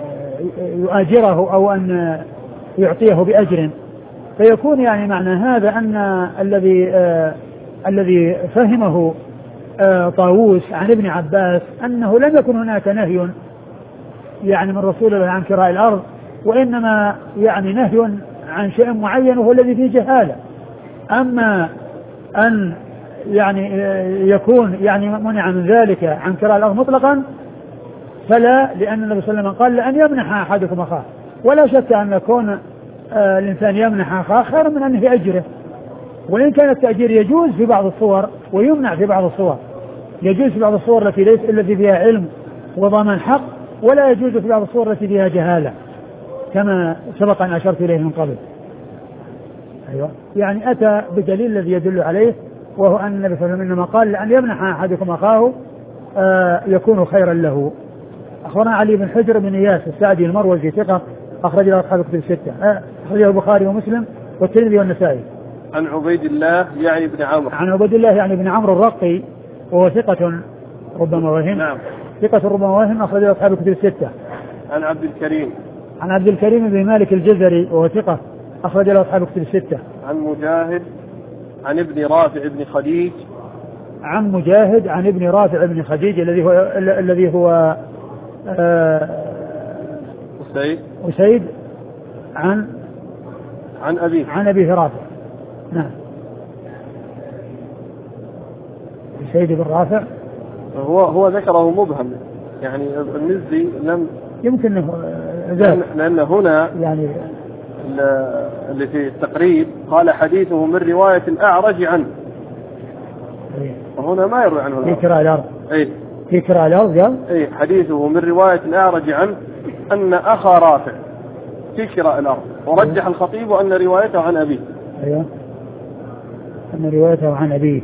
Speaker 2: يؤاجره أو أن يعطيه بأجر. فيكون يعني معنى هذا أن الذي آه الذي فهمه آه طاووس عن ابن عباس أنه لم يكن هناك نهي يعني من رسول الله عن كراء الأرض وإنما يعني نهي عن شيء معين وهو الذي فيه جهالة. أما أن يعني يكون يعني منع من ذلك عن كراء الأرض مطلقا فلا، لأن النبي صلى الله عليه وسلم قال لأن يمنح أحدكم أخاه. ولا شك أن يكون آه الإنسان يمنح أخاه خير من أنه يأجره، وإن كان التأجير يجوز في بعض الصور ويمنع في بعض الصور. يجوز في بعض الصور التي ليس التي فيها علم وضمان حق، ولا يجوز في بعض الصور التي فيها جهالة كما سبق أن أشرت إليه من قبل. أيوة. يعني أتى بدليل الذي يدل عليه وهو أن النبي صلى الله عليه وسلم إنما قال لأن يمنح أحدكم أخاه آه يكون خيرا له. أخبرنا علي بن حجر بن إياس السعدي المروزي ثقة أخرج له أصحاب الكتب الستة آه أخرجه البخاري ومسلم والترمذي والنسائي.
Speaker 1: عن عبيد الله يعني بن عمرو
Speaker 2: عن عبيد الله يعني بن عمرو الرقي وهو ثقة ربما وهم
Speaker 1: نعم
Speaker 2: ثقة ربما وهم أخرج له أصحاب الكتب الستة.
Speaker 1: عن عبد الكريم
Speaker 2: عن عبد الكريم بن مالك الجزري وهو ثقة أخرج له أصحاب الكتب الستة.
Speaker 1: عن مجاهد عن ابن رافع بن خديج
Speaker 2: عن مجاهد عن ابن رافع بن خديج الذي هو الذي هو
Speaker 1: أسيد
Speaker 2: أسيد عن
Speaker 1: عن أبيه
Speaker 2: عن أبيه رافع. نعم أسيد بن رافع
Speaker 1: هو هو ذكره مبهم يعني المزي لم
Speaker 2: يمكن انه
Speaker 1: لأن, لأن هنا
Speaker 2: يعني
Speaker 1: اللي في التقريب قال حديثه من رواية الأعرج عنه وهنا ما يروي عنه
Speaker 2: في كراء الأرض.
Speaker 1: أي
Speaker 2: في كراء الأرض قال
Speaker 1: أي حديثه من رواية الأعرج عنه أن أخا رافع في كراء الأرض ورجح الخطيب أن روايته عن أبيه.
Speaker 2: أيوة أن روايته عن أبيه.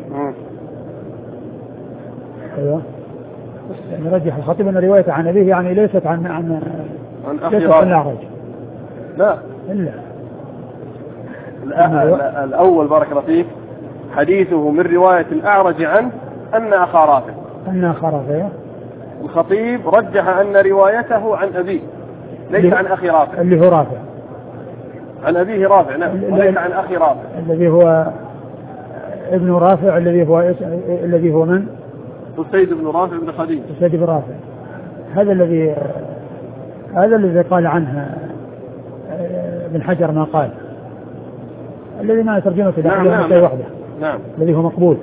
Speaker 2: أيوة يعني رجح الخطيب أن روايته عن أبيه يعني ليست عن عن
Speaker 1: عن أخي
Speaker 2: ليست عن الأعرج.
Speaker 1: لا
Speaker 2: إلا
Speaker 1: الأول بارك الله فيك حديثه من رواية الأعرج عنه أن أخا رافع
Speaker 2: أن أخا رافع.
Speaker 1: الخطيب رجح أن روايته عن أبيه ليس عن أخي رافع
Speaker 2: اللي هو رافع
Speaker 1: عن أبيه رافع نعم وليس عن أخي رافع
Speaker 2: الذي هو ابن رافع الذي هو الذي هو من؟
Speaker 1: أسيد بن رافع بن خديج.
Speaker 2: أسيد بن رافع هذا الذي هذا الذي قال عنه ابن حجر ما قال الذي ما ترجمه في
Speaker 1: نعم نعم
Speaker 2: شيء وحده
Speaker 1: نعم
Speaker 2: الذي هو مقبول.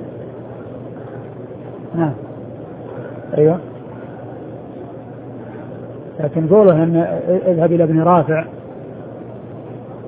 Speaker 2: نعم أيوة. لكن قوله أن اذهب إلى ابن رافع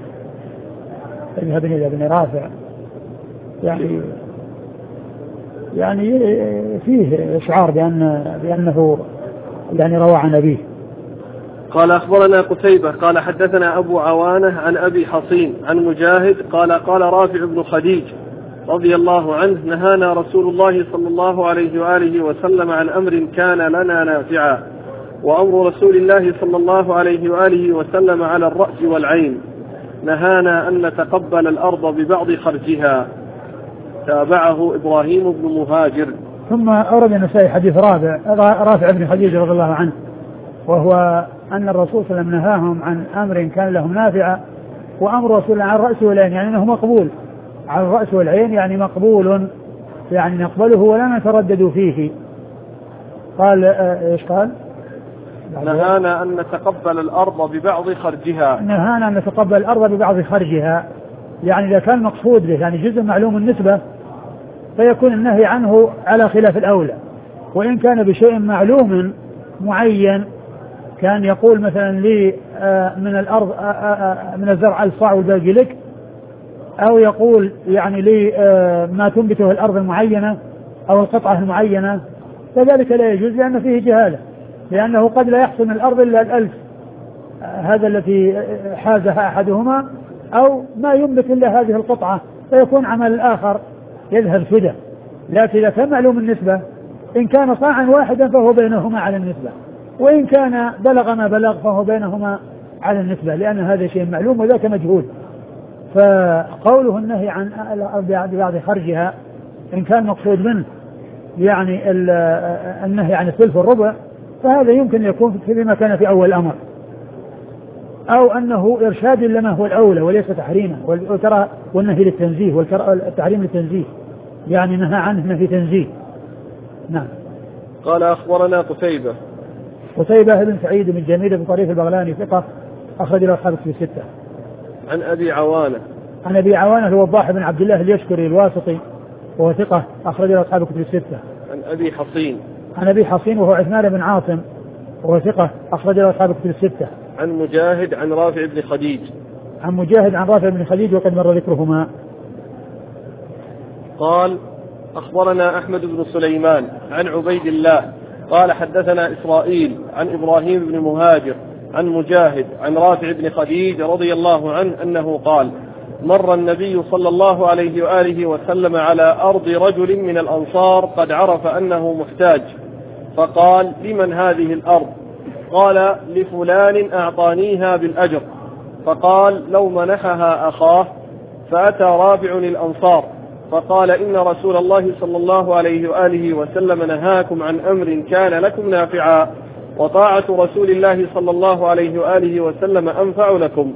Speaker 2: اذهب إلى ابن رافع يعني يعني فيه إشعار بأن بأنه يعني روى عن أبيه.
Speaker 1: قال أخبرنا قتيبة قال حدثنا أبو عوانة عن أبي حصين عن مجاهد قال قال رافع بن خديج رضي الله عنه نهانا رسول الله صلى الله عليه وآله وسلم عن أمر كان لنا نافعا، وأمر رسول الله صلى الله عليه وآله وسلم على الرأس والعين، نهانا أن نتقبل الأرض ببعض خرجها. تابعه إبراهيم بن مهاجر.
Speaker 2: ثم أورد النسائي حديث رافع رافع بن خديج رضي الله عنه، وهو أن الرسول صلى الله عليه وسلم نهاهم عن أمر كان لهم نافعا، وأمر رسول الله عن الرأس والعين يعني أنه مقبول، عن الرأس والعين يعني مقبول، يعني نقبله ولا نتردد فيه. قال إيش قال؟
Speaker 1: نهانا أن نتقبل الأرض ببعض خرجها.
Speaker 2: نهانا أن نتقبل الأرض ببعض خرجها، يعني إذا كان مقصود به يعني جزء معلوم النسبة فيكون النهي عنه على خلاف الأولى، وإن كان بشيء معلوم معين كان يقول مثلا لي من الأرض من الزرع الصاع والباقي لك، أو يقول يعني لي ما تنبته الأرض المعينة أو القطعة المعينة، فذلك لا يجوز لأن فيه جهالة، لأنه قد لا يحصل من الأرض إلا الألف هذا التي حازها أحدهما، أو ما ينبت إلا هذه القطعة، فيكون عمل الآخر يذهب سدى. لكن إذا كان معلوم النسبة إن كان صاعا واحدا فهو بينهما على النسبة، وإن كان بلغ ما بلغ فهو بينهما على النسبة، لأن هذا شيء معلوم وذاك مجهول. فقوله النهي عن بعض خرجها إن كان مقصود منه يعني النهي عن الثلث والربع فهذا يمكن يكون فيما كان في أول الأمر، أو أنه إرشاد لما هو الأولى وليس تحريما، والترى والنهي للتنزيه والتحريم للتنزيه، يعني نهى عنه نهي تنزيه. نعم.
Speaker 1: قال أخبرنا قتيبة
Speaker 2: قتيبة بن سعيد بن جميل بن طريف البغلاني ثقة أخرج له أصحاب الكتب الستة.
Speaker 1: عن أبي عوانة
Speaker 2: عن أبي عوانة هو الضاحي بن عبد الله اليشكري الواسطي وهو ثقة أخرج له أصحاب الكتب الستة.
Speaker 1: عن أبي حصين
Speaker 2: عن أبي حصين وهو عثمان بن عاصم وهو ثقة أخرج له أصحاب الكتب الستة.
Speaker 1: عن مجاهد عن رافع بن خديج
Speaker 2: عن مجاهد عن رافع بن خديج وقد مر ذكرهما.
Speaker 1: قال أخبرنا أحمد بن سليمان عن عبيد الله قال حدثنا إسرائيل عن إبراهيم بن مهاجر عن مجاهد عن رافع بن خديج رضي الله عنه أنه قال مر النبي صلى الله عليه وآله وسلم على أرض رجل من الأنصار قد عرف أنه محتاج، فقال لمن هذه الأرض؟ قال لفلان أعطانيها بالأجر. فقال لو منحها أخاه. فأتى رابع الأنصار فقال إن رسول الله صلى الله عليه وآله وسلم نهاكم عن أمر كان لكم نافعا، وطاعة رسول الله صلى الله عليه وآله وسلم أنفع لكم.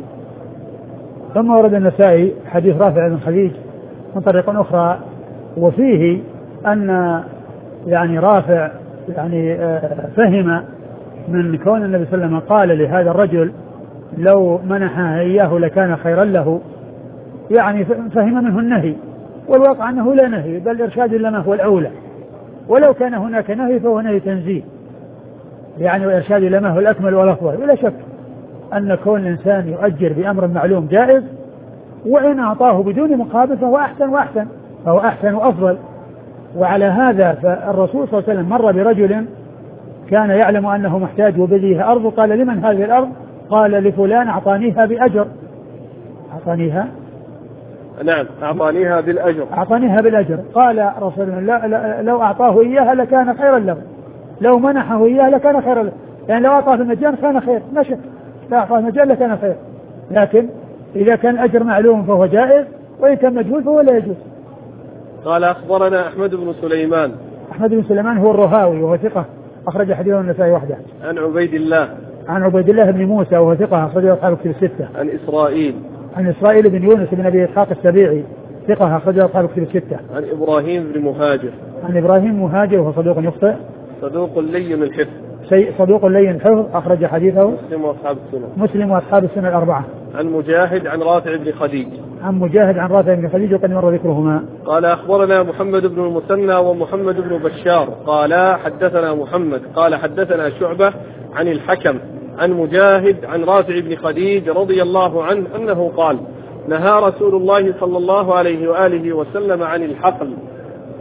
Speaker 2: ثم ورد النسائي حديث رافع بن خديج من طريق أخرى، وفيه أن يعني رافع يعني فهم من كون النبي صلى الله عليه وسلم قال لهذا الرجل لو منحها إياه لكان خيرا له، يعني فهم منه النهي، والواقع أنه لا نهي بل إرشاد لما هو الأولى، ولو كان هناك نهي فهو نهي تنزيه يعني وإرشاد لما هو الأكمل والأفضل. ولا شك أن كون الإنسان يؤجر بأمر معلوم جائز، وإن أعطاه بدون مقابل فهو أحسن وأحسن فهو أحسن وأفضل. وعلى هذا فالرسول صلى الله عليه وسلم مر برجل كان يعلم أنه محتاج وبذيه أرض، قال لمن هذه الأرض؟ قال لفلان أعطانيها بأجر. أعطانيها
Speaker 1: نعم أعطانيها بالأجر
Speaker 2: أعطانيها بالأجر. قال رسول الله لو أعطاه إياها لكان خيرا له، لو منحه إياها لكان خيرا له، يعني لو أعطاه المجان كان خير، ما شك لو أعطاه المجان لكان خير، لكن إذا كان أجر معلوم فهو جائز، وإن كان مجهول فهو لا يجوز.
Speaker 1: قال أخبرنا أحمد بن سليمان.
Speaker 2: أحمد بن سليمان هو الرهاوي وهو ثقة أخرج حديثه النسائي وحده.
Speaker 1: عن عبيد الله
Speaker 2: عن عبيد الله بن موسى وهو ثقة أخرجه أصحاب الكتب الستة.
Speaker 1: عن إسرائيل
Speaker 2: عن إسرائيل بن يونس بن أبي إسحاق السبيعي ثقة أخرجه أصحاب الكتب الستة.
Speaker 1: عن إبراهيم بن مهاجر.
Speaker 2: عن إبراهيم مهاجر وهو صدوق يخطئ
Speaker 1: صدوق لين الحفظ
Speaker 2: صدوق لين الحفظ أخرج حديثه
Speaker 1: مسلم وأصحاب السنة
Speaker 2: مسلم وأصحاب السنة الأربعة.
Speaker 1: عن مجاهد عن رافع بن خديج.
Speaker 2: عن مجاهد عن رافع بن خديج وقد مر ذكرهما.
Speaker 1: قال أخبرنا محمد بن المثنى ومحمد بن بشار قال حدثنا محمد قال حدثنا شعبة عن الحكم عن مجاهد عن رافع بن خديج رضي الله عنه أنه قال نهى رسول الله صلى الله عليه وآله وسلم عن الحقل.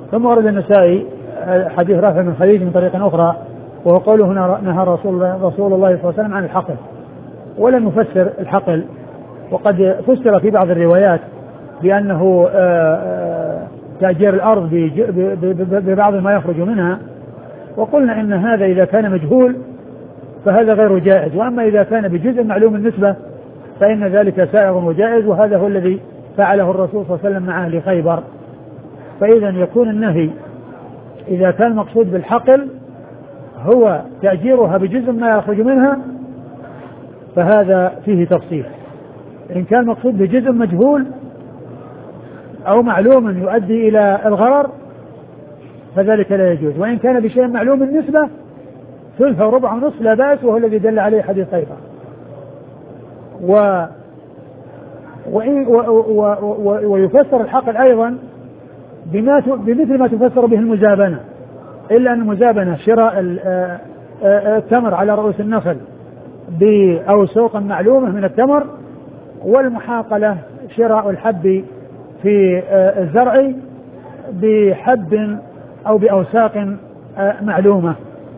Speaker 2: ثم ورد النسائي حديث رافع بن خديج من طريق أخرى وهو قوله نهى رسول, رسول الله صلى الله عليه وسلم عن الحقل، ولم يفسر الحقل، وقد فسر في بعض الروايات بأنه تأجير الأرض ببعض ما يخرج منها، وقلنا إن هذا إذا كان مجهول فهذا غير جائز، وأما إذا كان بجزء معلوم النسبة فإن ذلك سائغ وجائز، وهذا هو الذي فعله الرسول صلى الله عليه وسلم مع أهل خيبر. فإذا يكون النهي إذا كان مقصود بالحقل هو تأجيرها بجزء ما يخرج منها فهذا فيه تفصيل. إن كان مقصود بجزء مجهول أو معلوم يؤدي إلى الغرر فذلك لا يجوز، وإن كان بشيء معلوم النسبة ثلث وربع ونصف لا بأس، وهو الذي دل عليه حديث خيبر. و ويفسر الحقل أيضا بما بمثل ما تفسر به المزابنة، إلا أن المزابنة شراء التمر على رؤوس النخل بأوساق معلومة من التمر، والمحاقلة شراء الحب في الزرع بحب أو بأوساق معلومة،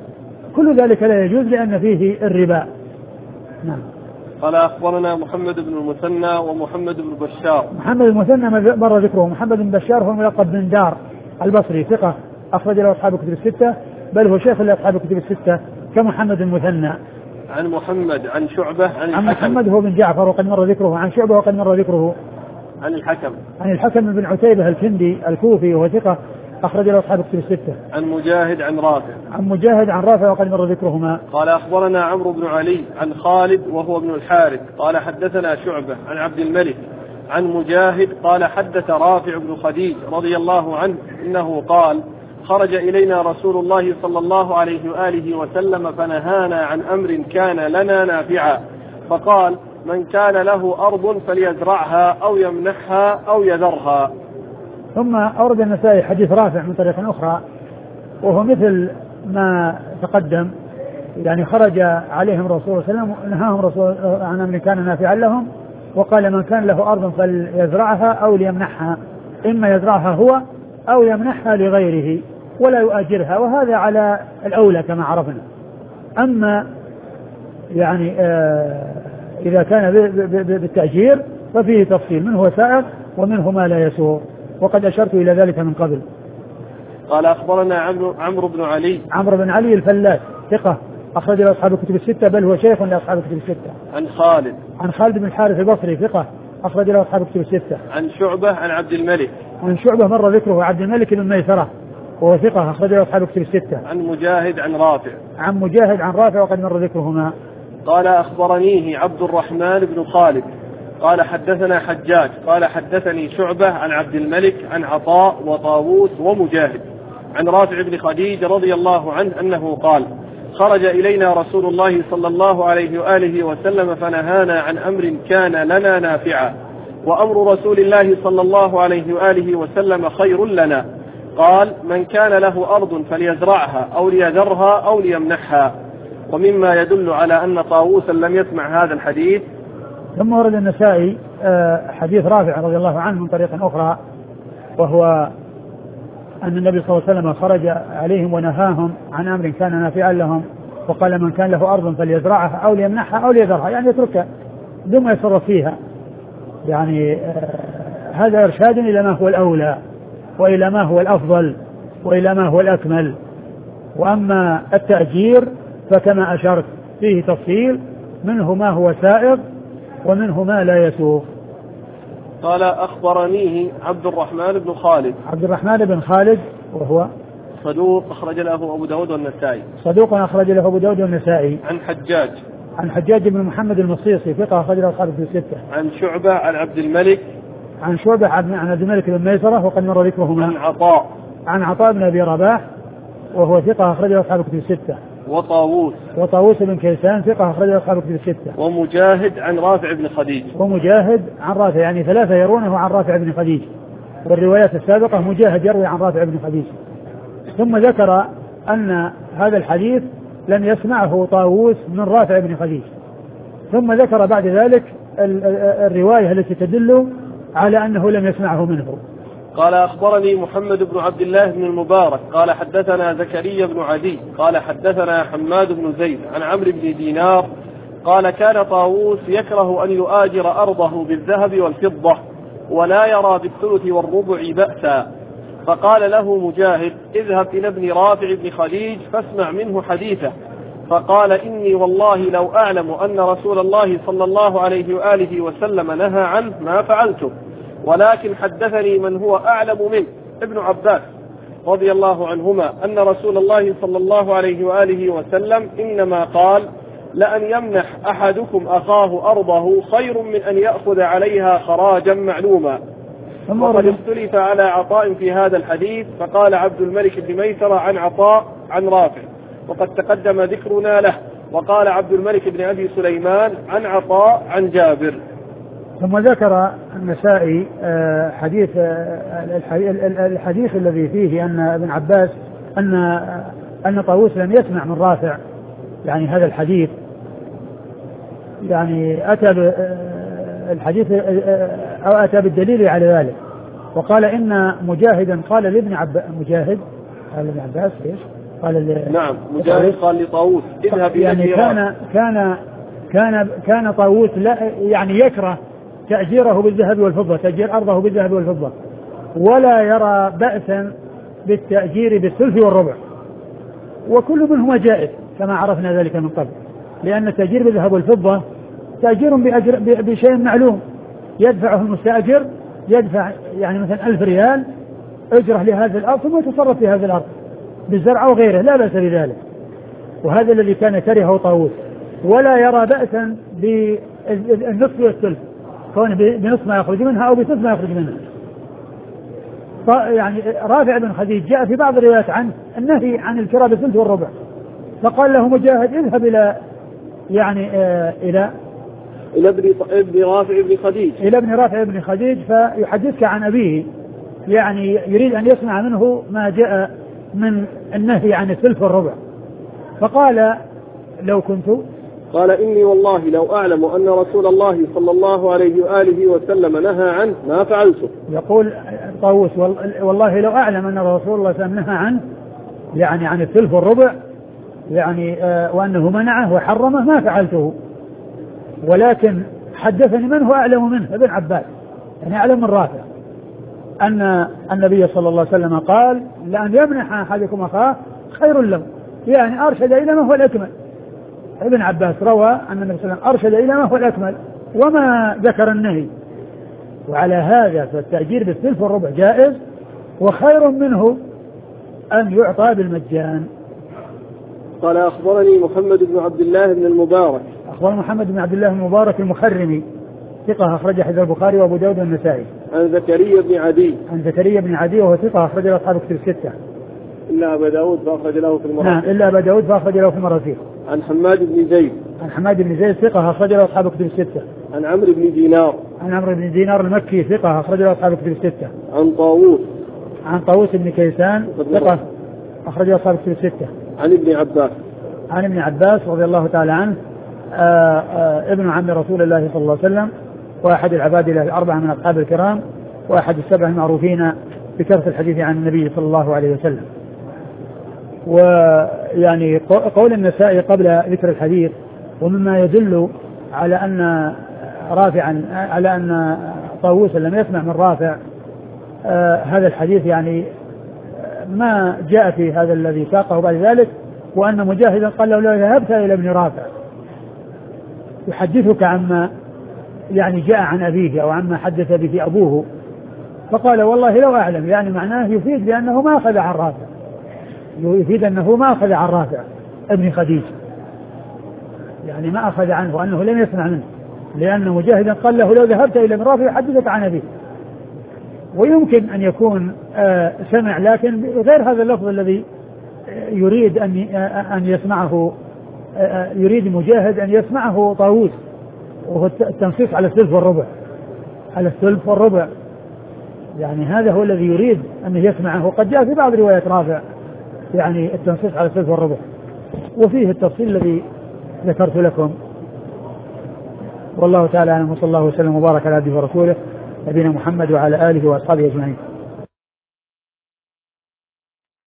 Speaker 2: كل ذلك لا يجوز لأن فيه الربا. نعم.
Speaker 1: قال أخبرنا محمد بن المثنى ومحمد بن بشار.
Speaker 2: محمد المثنى مر ذكره. محمد بن بشار هو ملقب بن دار البصري ثقة أخرج له أصحاب الكتب الستة، بل هو شيخ لأصحاب الكتب الستة كمحمد المثنى.
Speaker 1: عن محمد عن شعبة عن,
Speaker 2: عن محمد هو بن جعفر وقد مر ذكره. عن شعبة وقد مر ذكره.
Speaker 1: عن الحكم
Speaker 2: عن الحكم بن عتيبة الكندي الكوفي وهو ثقة أخرج له أصحاب الكتب الستة.
Speaker 1: عن مجاهد عن رافع.
Speaker 2: عن مجاهد عن رافع وقد مر ذكرهما.
Speaker 1: قال أخبرنا عمرو بن علي عن خالد وهو ابن الحارث قال حدثنا شعبة عن عبد الملك عن مجاهد قال حدث رافع بن خديج رضي الله عنه إنه قال خرج إلينا رسول الله صلى الله عليه وآله وسلم فنهانا عن أمر كان لنا نافعا، فقال من كان له أرض فليزرعها أو يمنحها أو يذرها.
Speaker 2: ثم أورد النسائي حديث رافع من طريق أخرى وهو مثل ما تقدم، يعني خرج عليهم رسول الله صلى الله عليه وسلم نهاهم رسول عن أمر كان نافعا لهم، وقال من كان له أرض فليزرعها أو ليمنحها، إما يزرعها هو أو يمنحها لغيره ولا يؤجرها، وهذا على الأولى كما عرفنا. أما يعني آه إذا كان بالتأجير ففيه تفصيل، منه هو سائغ ومنه ما لا يسوغ، وقد أشرت إلى ذلك من قبل.
Speaker 1: قال أخبرنا عمرو عمرو بن علي.
Speaker 2: عمرو بن علي الفلاس ثقة أخرج له أصحاب الكتب الستة، بل هو شيخ لأصحاب الكتب الستة.
Speaker 1: عن خالد.
Speaker 2: عن خالد بن الحارث البصري ثقة أخرج له أصحاب الكتب الستة.
Speaker 1: عن شعبة عن عبد الملك.
Speaker 2: عن شعبة مر ذكره عبد الملك بن ميسرة وهو ثقة أخرج له أصحاب الكتب الستة.
Speaker 1: عن مجاهد عن رافع.
Speaker 2: عن مجاهد عن رافع وقد مر ذكرهما.
Speaker 1: قال أخبرنيه عبد الرحمن بن خالد قال حدثنا حجاج قال حدثني شعبة عن عبد الملك عن عطاء وطاووس ومجاهد عن رافع بن خديج رضي الله عنه أنه قال خرج إلينا رسول الله صلى الله عليه وآله وسلم فنهانا عن أمر كان لنا نافعا، وأمر رسول الله صلى الله عليه وآله وسلم خير لنا. قال من كان له أرض فليزرعها أو ليذرها أو ليمنحها. ومما يدل على أن طاووسا لم يسمع هذا الحديث.
Speaker 2: ثم ورد النسائي حديث رافع رضي الله عنه من طريق أخرى، وهو أن النبي صلى الله عليه وسلم خرج عليهم ونهاهم عن أمر كان نافعا لهم، وقال من كان له أرض فليزرعها أو ليمنحها أو ليذرها، يعني يتركها دون ما يتصرف فيها. يعني هذا إرشاد إلى ما هو الأولى وإلى ما هو الأفضل وإلى ما هو الأكمل. وأما التأجير فكما أشرت فيه تفصيل، منه ما هو سائغ ومنه ما لا يسوغ.
Speaker 1: قال أخبرنيه عبد الرحمن بن خالد.
Speaker 2: عبد الرحمن بن خالد وهو
Speaker 1: صدوق أخرج له أبو داود والنسائي.
Speaker 2: صدوق أخرج له أبو داود والنسائي.
Speaker 1: عن حجاج.
Speaker 2: عن حجاج بن محمد المصيصي ثقة أخرج له أصحاب الكتب الستة.
Speaker 1: عن شعبة عن عبد الملك.
Speaker 2: عن شعبة عن عبد الملك بن ميسرة وقد مر ذكرهما.
Speaker 1: عن عطاء.
Speaker 2: عن عطاء بن أبي رباح وهو ثقة أخرج له أصحاب الكتب الستة.
Speaker 1: وطاووس.
Speaker 2: وطاووس بن كيسان ثقة أخرج له أصحاب الكتب الستة.
Speaker 1: ومجاهد عن رافع بن خديج.
Speaker 2: ومجاهد عن رافع، يعني ثلاثة يرونه عن رافع بن خديج، والروايات السابقة مجاهد يروي عن رافع بن خديج. ثم ذكر أن هذا الحديث لم يسمعه طاووس من رافع بن خديج، ثم ذكر بعد ذلك الرواية التي تدل على أنه لم يسمعه منه،
Speaker 1: قال أخبرني محمد بن عبد الله بن المبارك قال حدثنا زكريا بن عدي قال حدثنا حماد بن زيد عن عمرو بن دينار قال كان طاووس يكره أن يؤاجر أرضه بالذهب والفضة ولا يرى بالثلث والربع بأسا، فقال له مجاهد اذهب إلى ابن رافع بن خديج فاسمع منه حديثه، فقال إني والله لو أعلم أن رسول الله صلى الله عليه وآله وسلم نهى عنه ما فعلته، ولكن حدثني من هو أعلم منه ابن عباس رضي الله عنهما أن رسول الله صلى الله عليه وآله وسلم إنما قال لأن يمنح أحدكم أخاه أرضه خير من أن يأخذ عليها خراجا معلوما. وقد اختلف على عطاء في هذا الحديث، فقال عبد الملك بن ميسرة عن عطاء عن رافع وقد تقدم ذكرنا له، وقال عبد الملك بن أبي سليمان عن عطاء عن جابر.
Speaker 2: ثم ذكر النسائي حديث الحديث الذي فيه أن ابن عباس أن أن طاووس لم يسمع من رافع يعني هذا الحديث، يعني أتى الحديث أو أتى بالدليل على ذلك، وقال إن مجاهدا قال لابن عباس مجاهد قال لابن عباس إيش؟ قال
Speaker 1: نعم مجاهد قال لطاووس اذهب
Speaker 2: يعني كان كان كان كان طاووس لا يعني يكره تأجيره بالذهب والفضة، تأجير أرضه بالذهب والفضة، ولا يرى بأسا بالتأجير بالثلث والربع، وكل منهما جائز كما عرفنا ذلك من قبل، لأن التأجير بالذهب والفضة تأجير بأجر بشيء معلوم يدفعه المستأجر، يدفع يعني مثلا ألف ريال أجره لهذه الأرض ثم يتصرف في هذه الأرض بالزرع أو غيره، لا بأس بذلك. وهذا الذي كان كرهه طاووس، ولا يرى بأسا بالنصف والثلث، كون بنصف ما يخرج منها أو بثلث ما يخرج منها. يعني رافع بن خديج جاء في بعض الروايات عنه النهي عن الكراء بالثلث والربع، فقال له مجاهد اذهب إلى يعني آه إلى
Speaker 1: إلى ابن ابن رافع بن خديج
Speaker 2: إلى ابن رافع بن خديج فيحدثك عن أبيه، يعني يريد أن يسمع منه ما جاء من النهي عن الثلث والربع. فقال لو كنت
Speaker 1: قال إني والله لو أعلم أن رسول الله صلى الله عليه وآله وسلم نهى عنه ما فعلته.
Speaker 2: يقول طاووس والله لو أعلم أن رسول الله صلى الله عليه وسلم نهى عنه يعني عن الثلث والربع يعني آه وأنه منعه وحرمه ما فعلته، ولكن حدثني من هو أعلم منه ابن عباس، يعني أعلم من رافع أن النبي صلى الله عليه وسلم قال لأن يمنح أحدكم أخاه خير له، يعني أرشد إلى ما هو الأكمل. ابن عباس روى أن النبي صلى الله عليه وسلم أرشد إلى ما هو الأكمل وما ذكر النهي، وعلى هذا فالتأجير بالثلث والربع جائز، وخير منه أن يعطى بالمجان.
Speaker 1: قال أخبرني محمد بن عبد الله بن المبارك
Speaker 2: أخبر محمد بن عبد الله المبارك المخرمي ثقة أخرج حديث البخاري وأبو داود والنسائي.
Speaker 1: عن زكريا بن عدي
Speaker 2: عن زكريا بن عدي وهو ثقة أخرج له أصحاب كتب الستة
Speaker 1: إلا أبا داود فأخرج له في المراسيل.
Speaker 2: نعم إلا أبا داود فأخرج له في المراسيل.
Speaker 1: عن حماد بن زيد
Speaker 2: عن حماد بن زيد ثقة أخرج له أصحاب كتب الستة.
Speaker 1: عن عمرو بن دينار
Speaker 2: عن عمرو بن دينار المكي ثقة أخرج له أصحاب كتب الستة.
Speaker 1: عن طاووس
Speaker 2: عن طاووس بن كيسان ثقة أخرج له أصحاب كتب الستة.
Speaker 1: عن ابن عباس
Speaker 2: عن ابن عباس رضي الله تعالى عنه آآ آآ ابن عم رسول الله صلى الله عليه وسلم، وأحد العباد له الأربعة من أصحاب الكرام، وأحد السبع المعروفين بكثرة الحديث عن النبي صلى الله عليه وسلم. ويعني قول النسائي قبل ذكر الحديث ومما يدل على أن رافعا على أن طاووس لم يسمع من رافع هذا الحديث، يعني ما جاء في هذا الذي ساقه بعد ذلك، وأن مجاهدا قال له لو ذهبت إلى ابن رافع يحدثك عما يعني جاء عن أبيه أو عما حدث به أبوه، فقال والله لو أعلم، يعني معناه يفيد بأنه ما أخذ عن رافع، يفيد أنه ما أخذ عن رافع ابن خديج، يعني ما أخذ عنه وأنه لم يسمع منه، لأن مجاهدا قال له لو ذهبت إلى ابن رافع يحدثك عن أبيه. ويمكن أن يكون آه سمع لكن غير هذا اللفظ الذي يريد أن أن يسمعه، آه يريد مجاهد أن يسمعه طاووس، وهو التنصيص على الثلث والربع، على الثلث والربع، يعني هذا هو الذي يريد أن يسمعه. وقد جاء في بعض روايات رافع يعني التنصيص على الثلث والربع، وفيه التفصيل الذي ذكرت لكم. والله تعالى أعلم، وصلى الله وسلم وبارك على عبده ورسوله نبينا محمد وعلى آله وأصحابه أجمعين.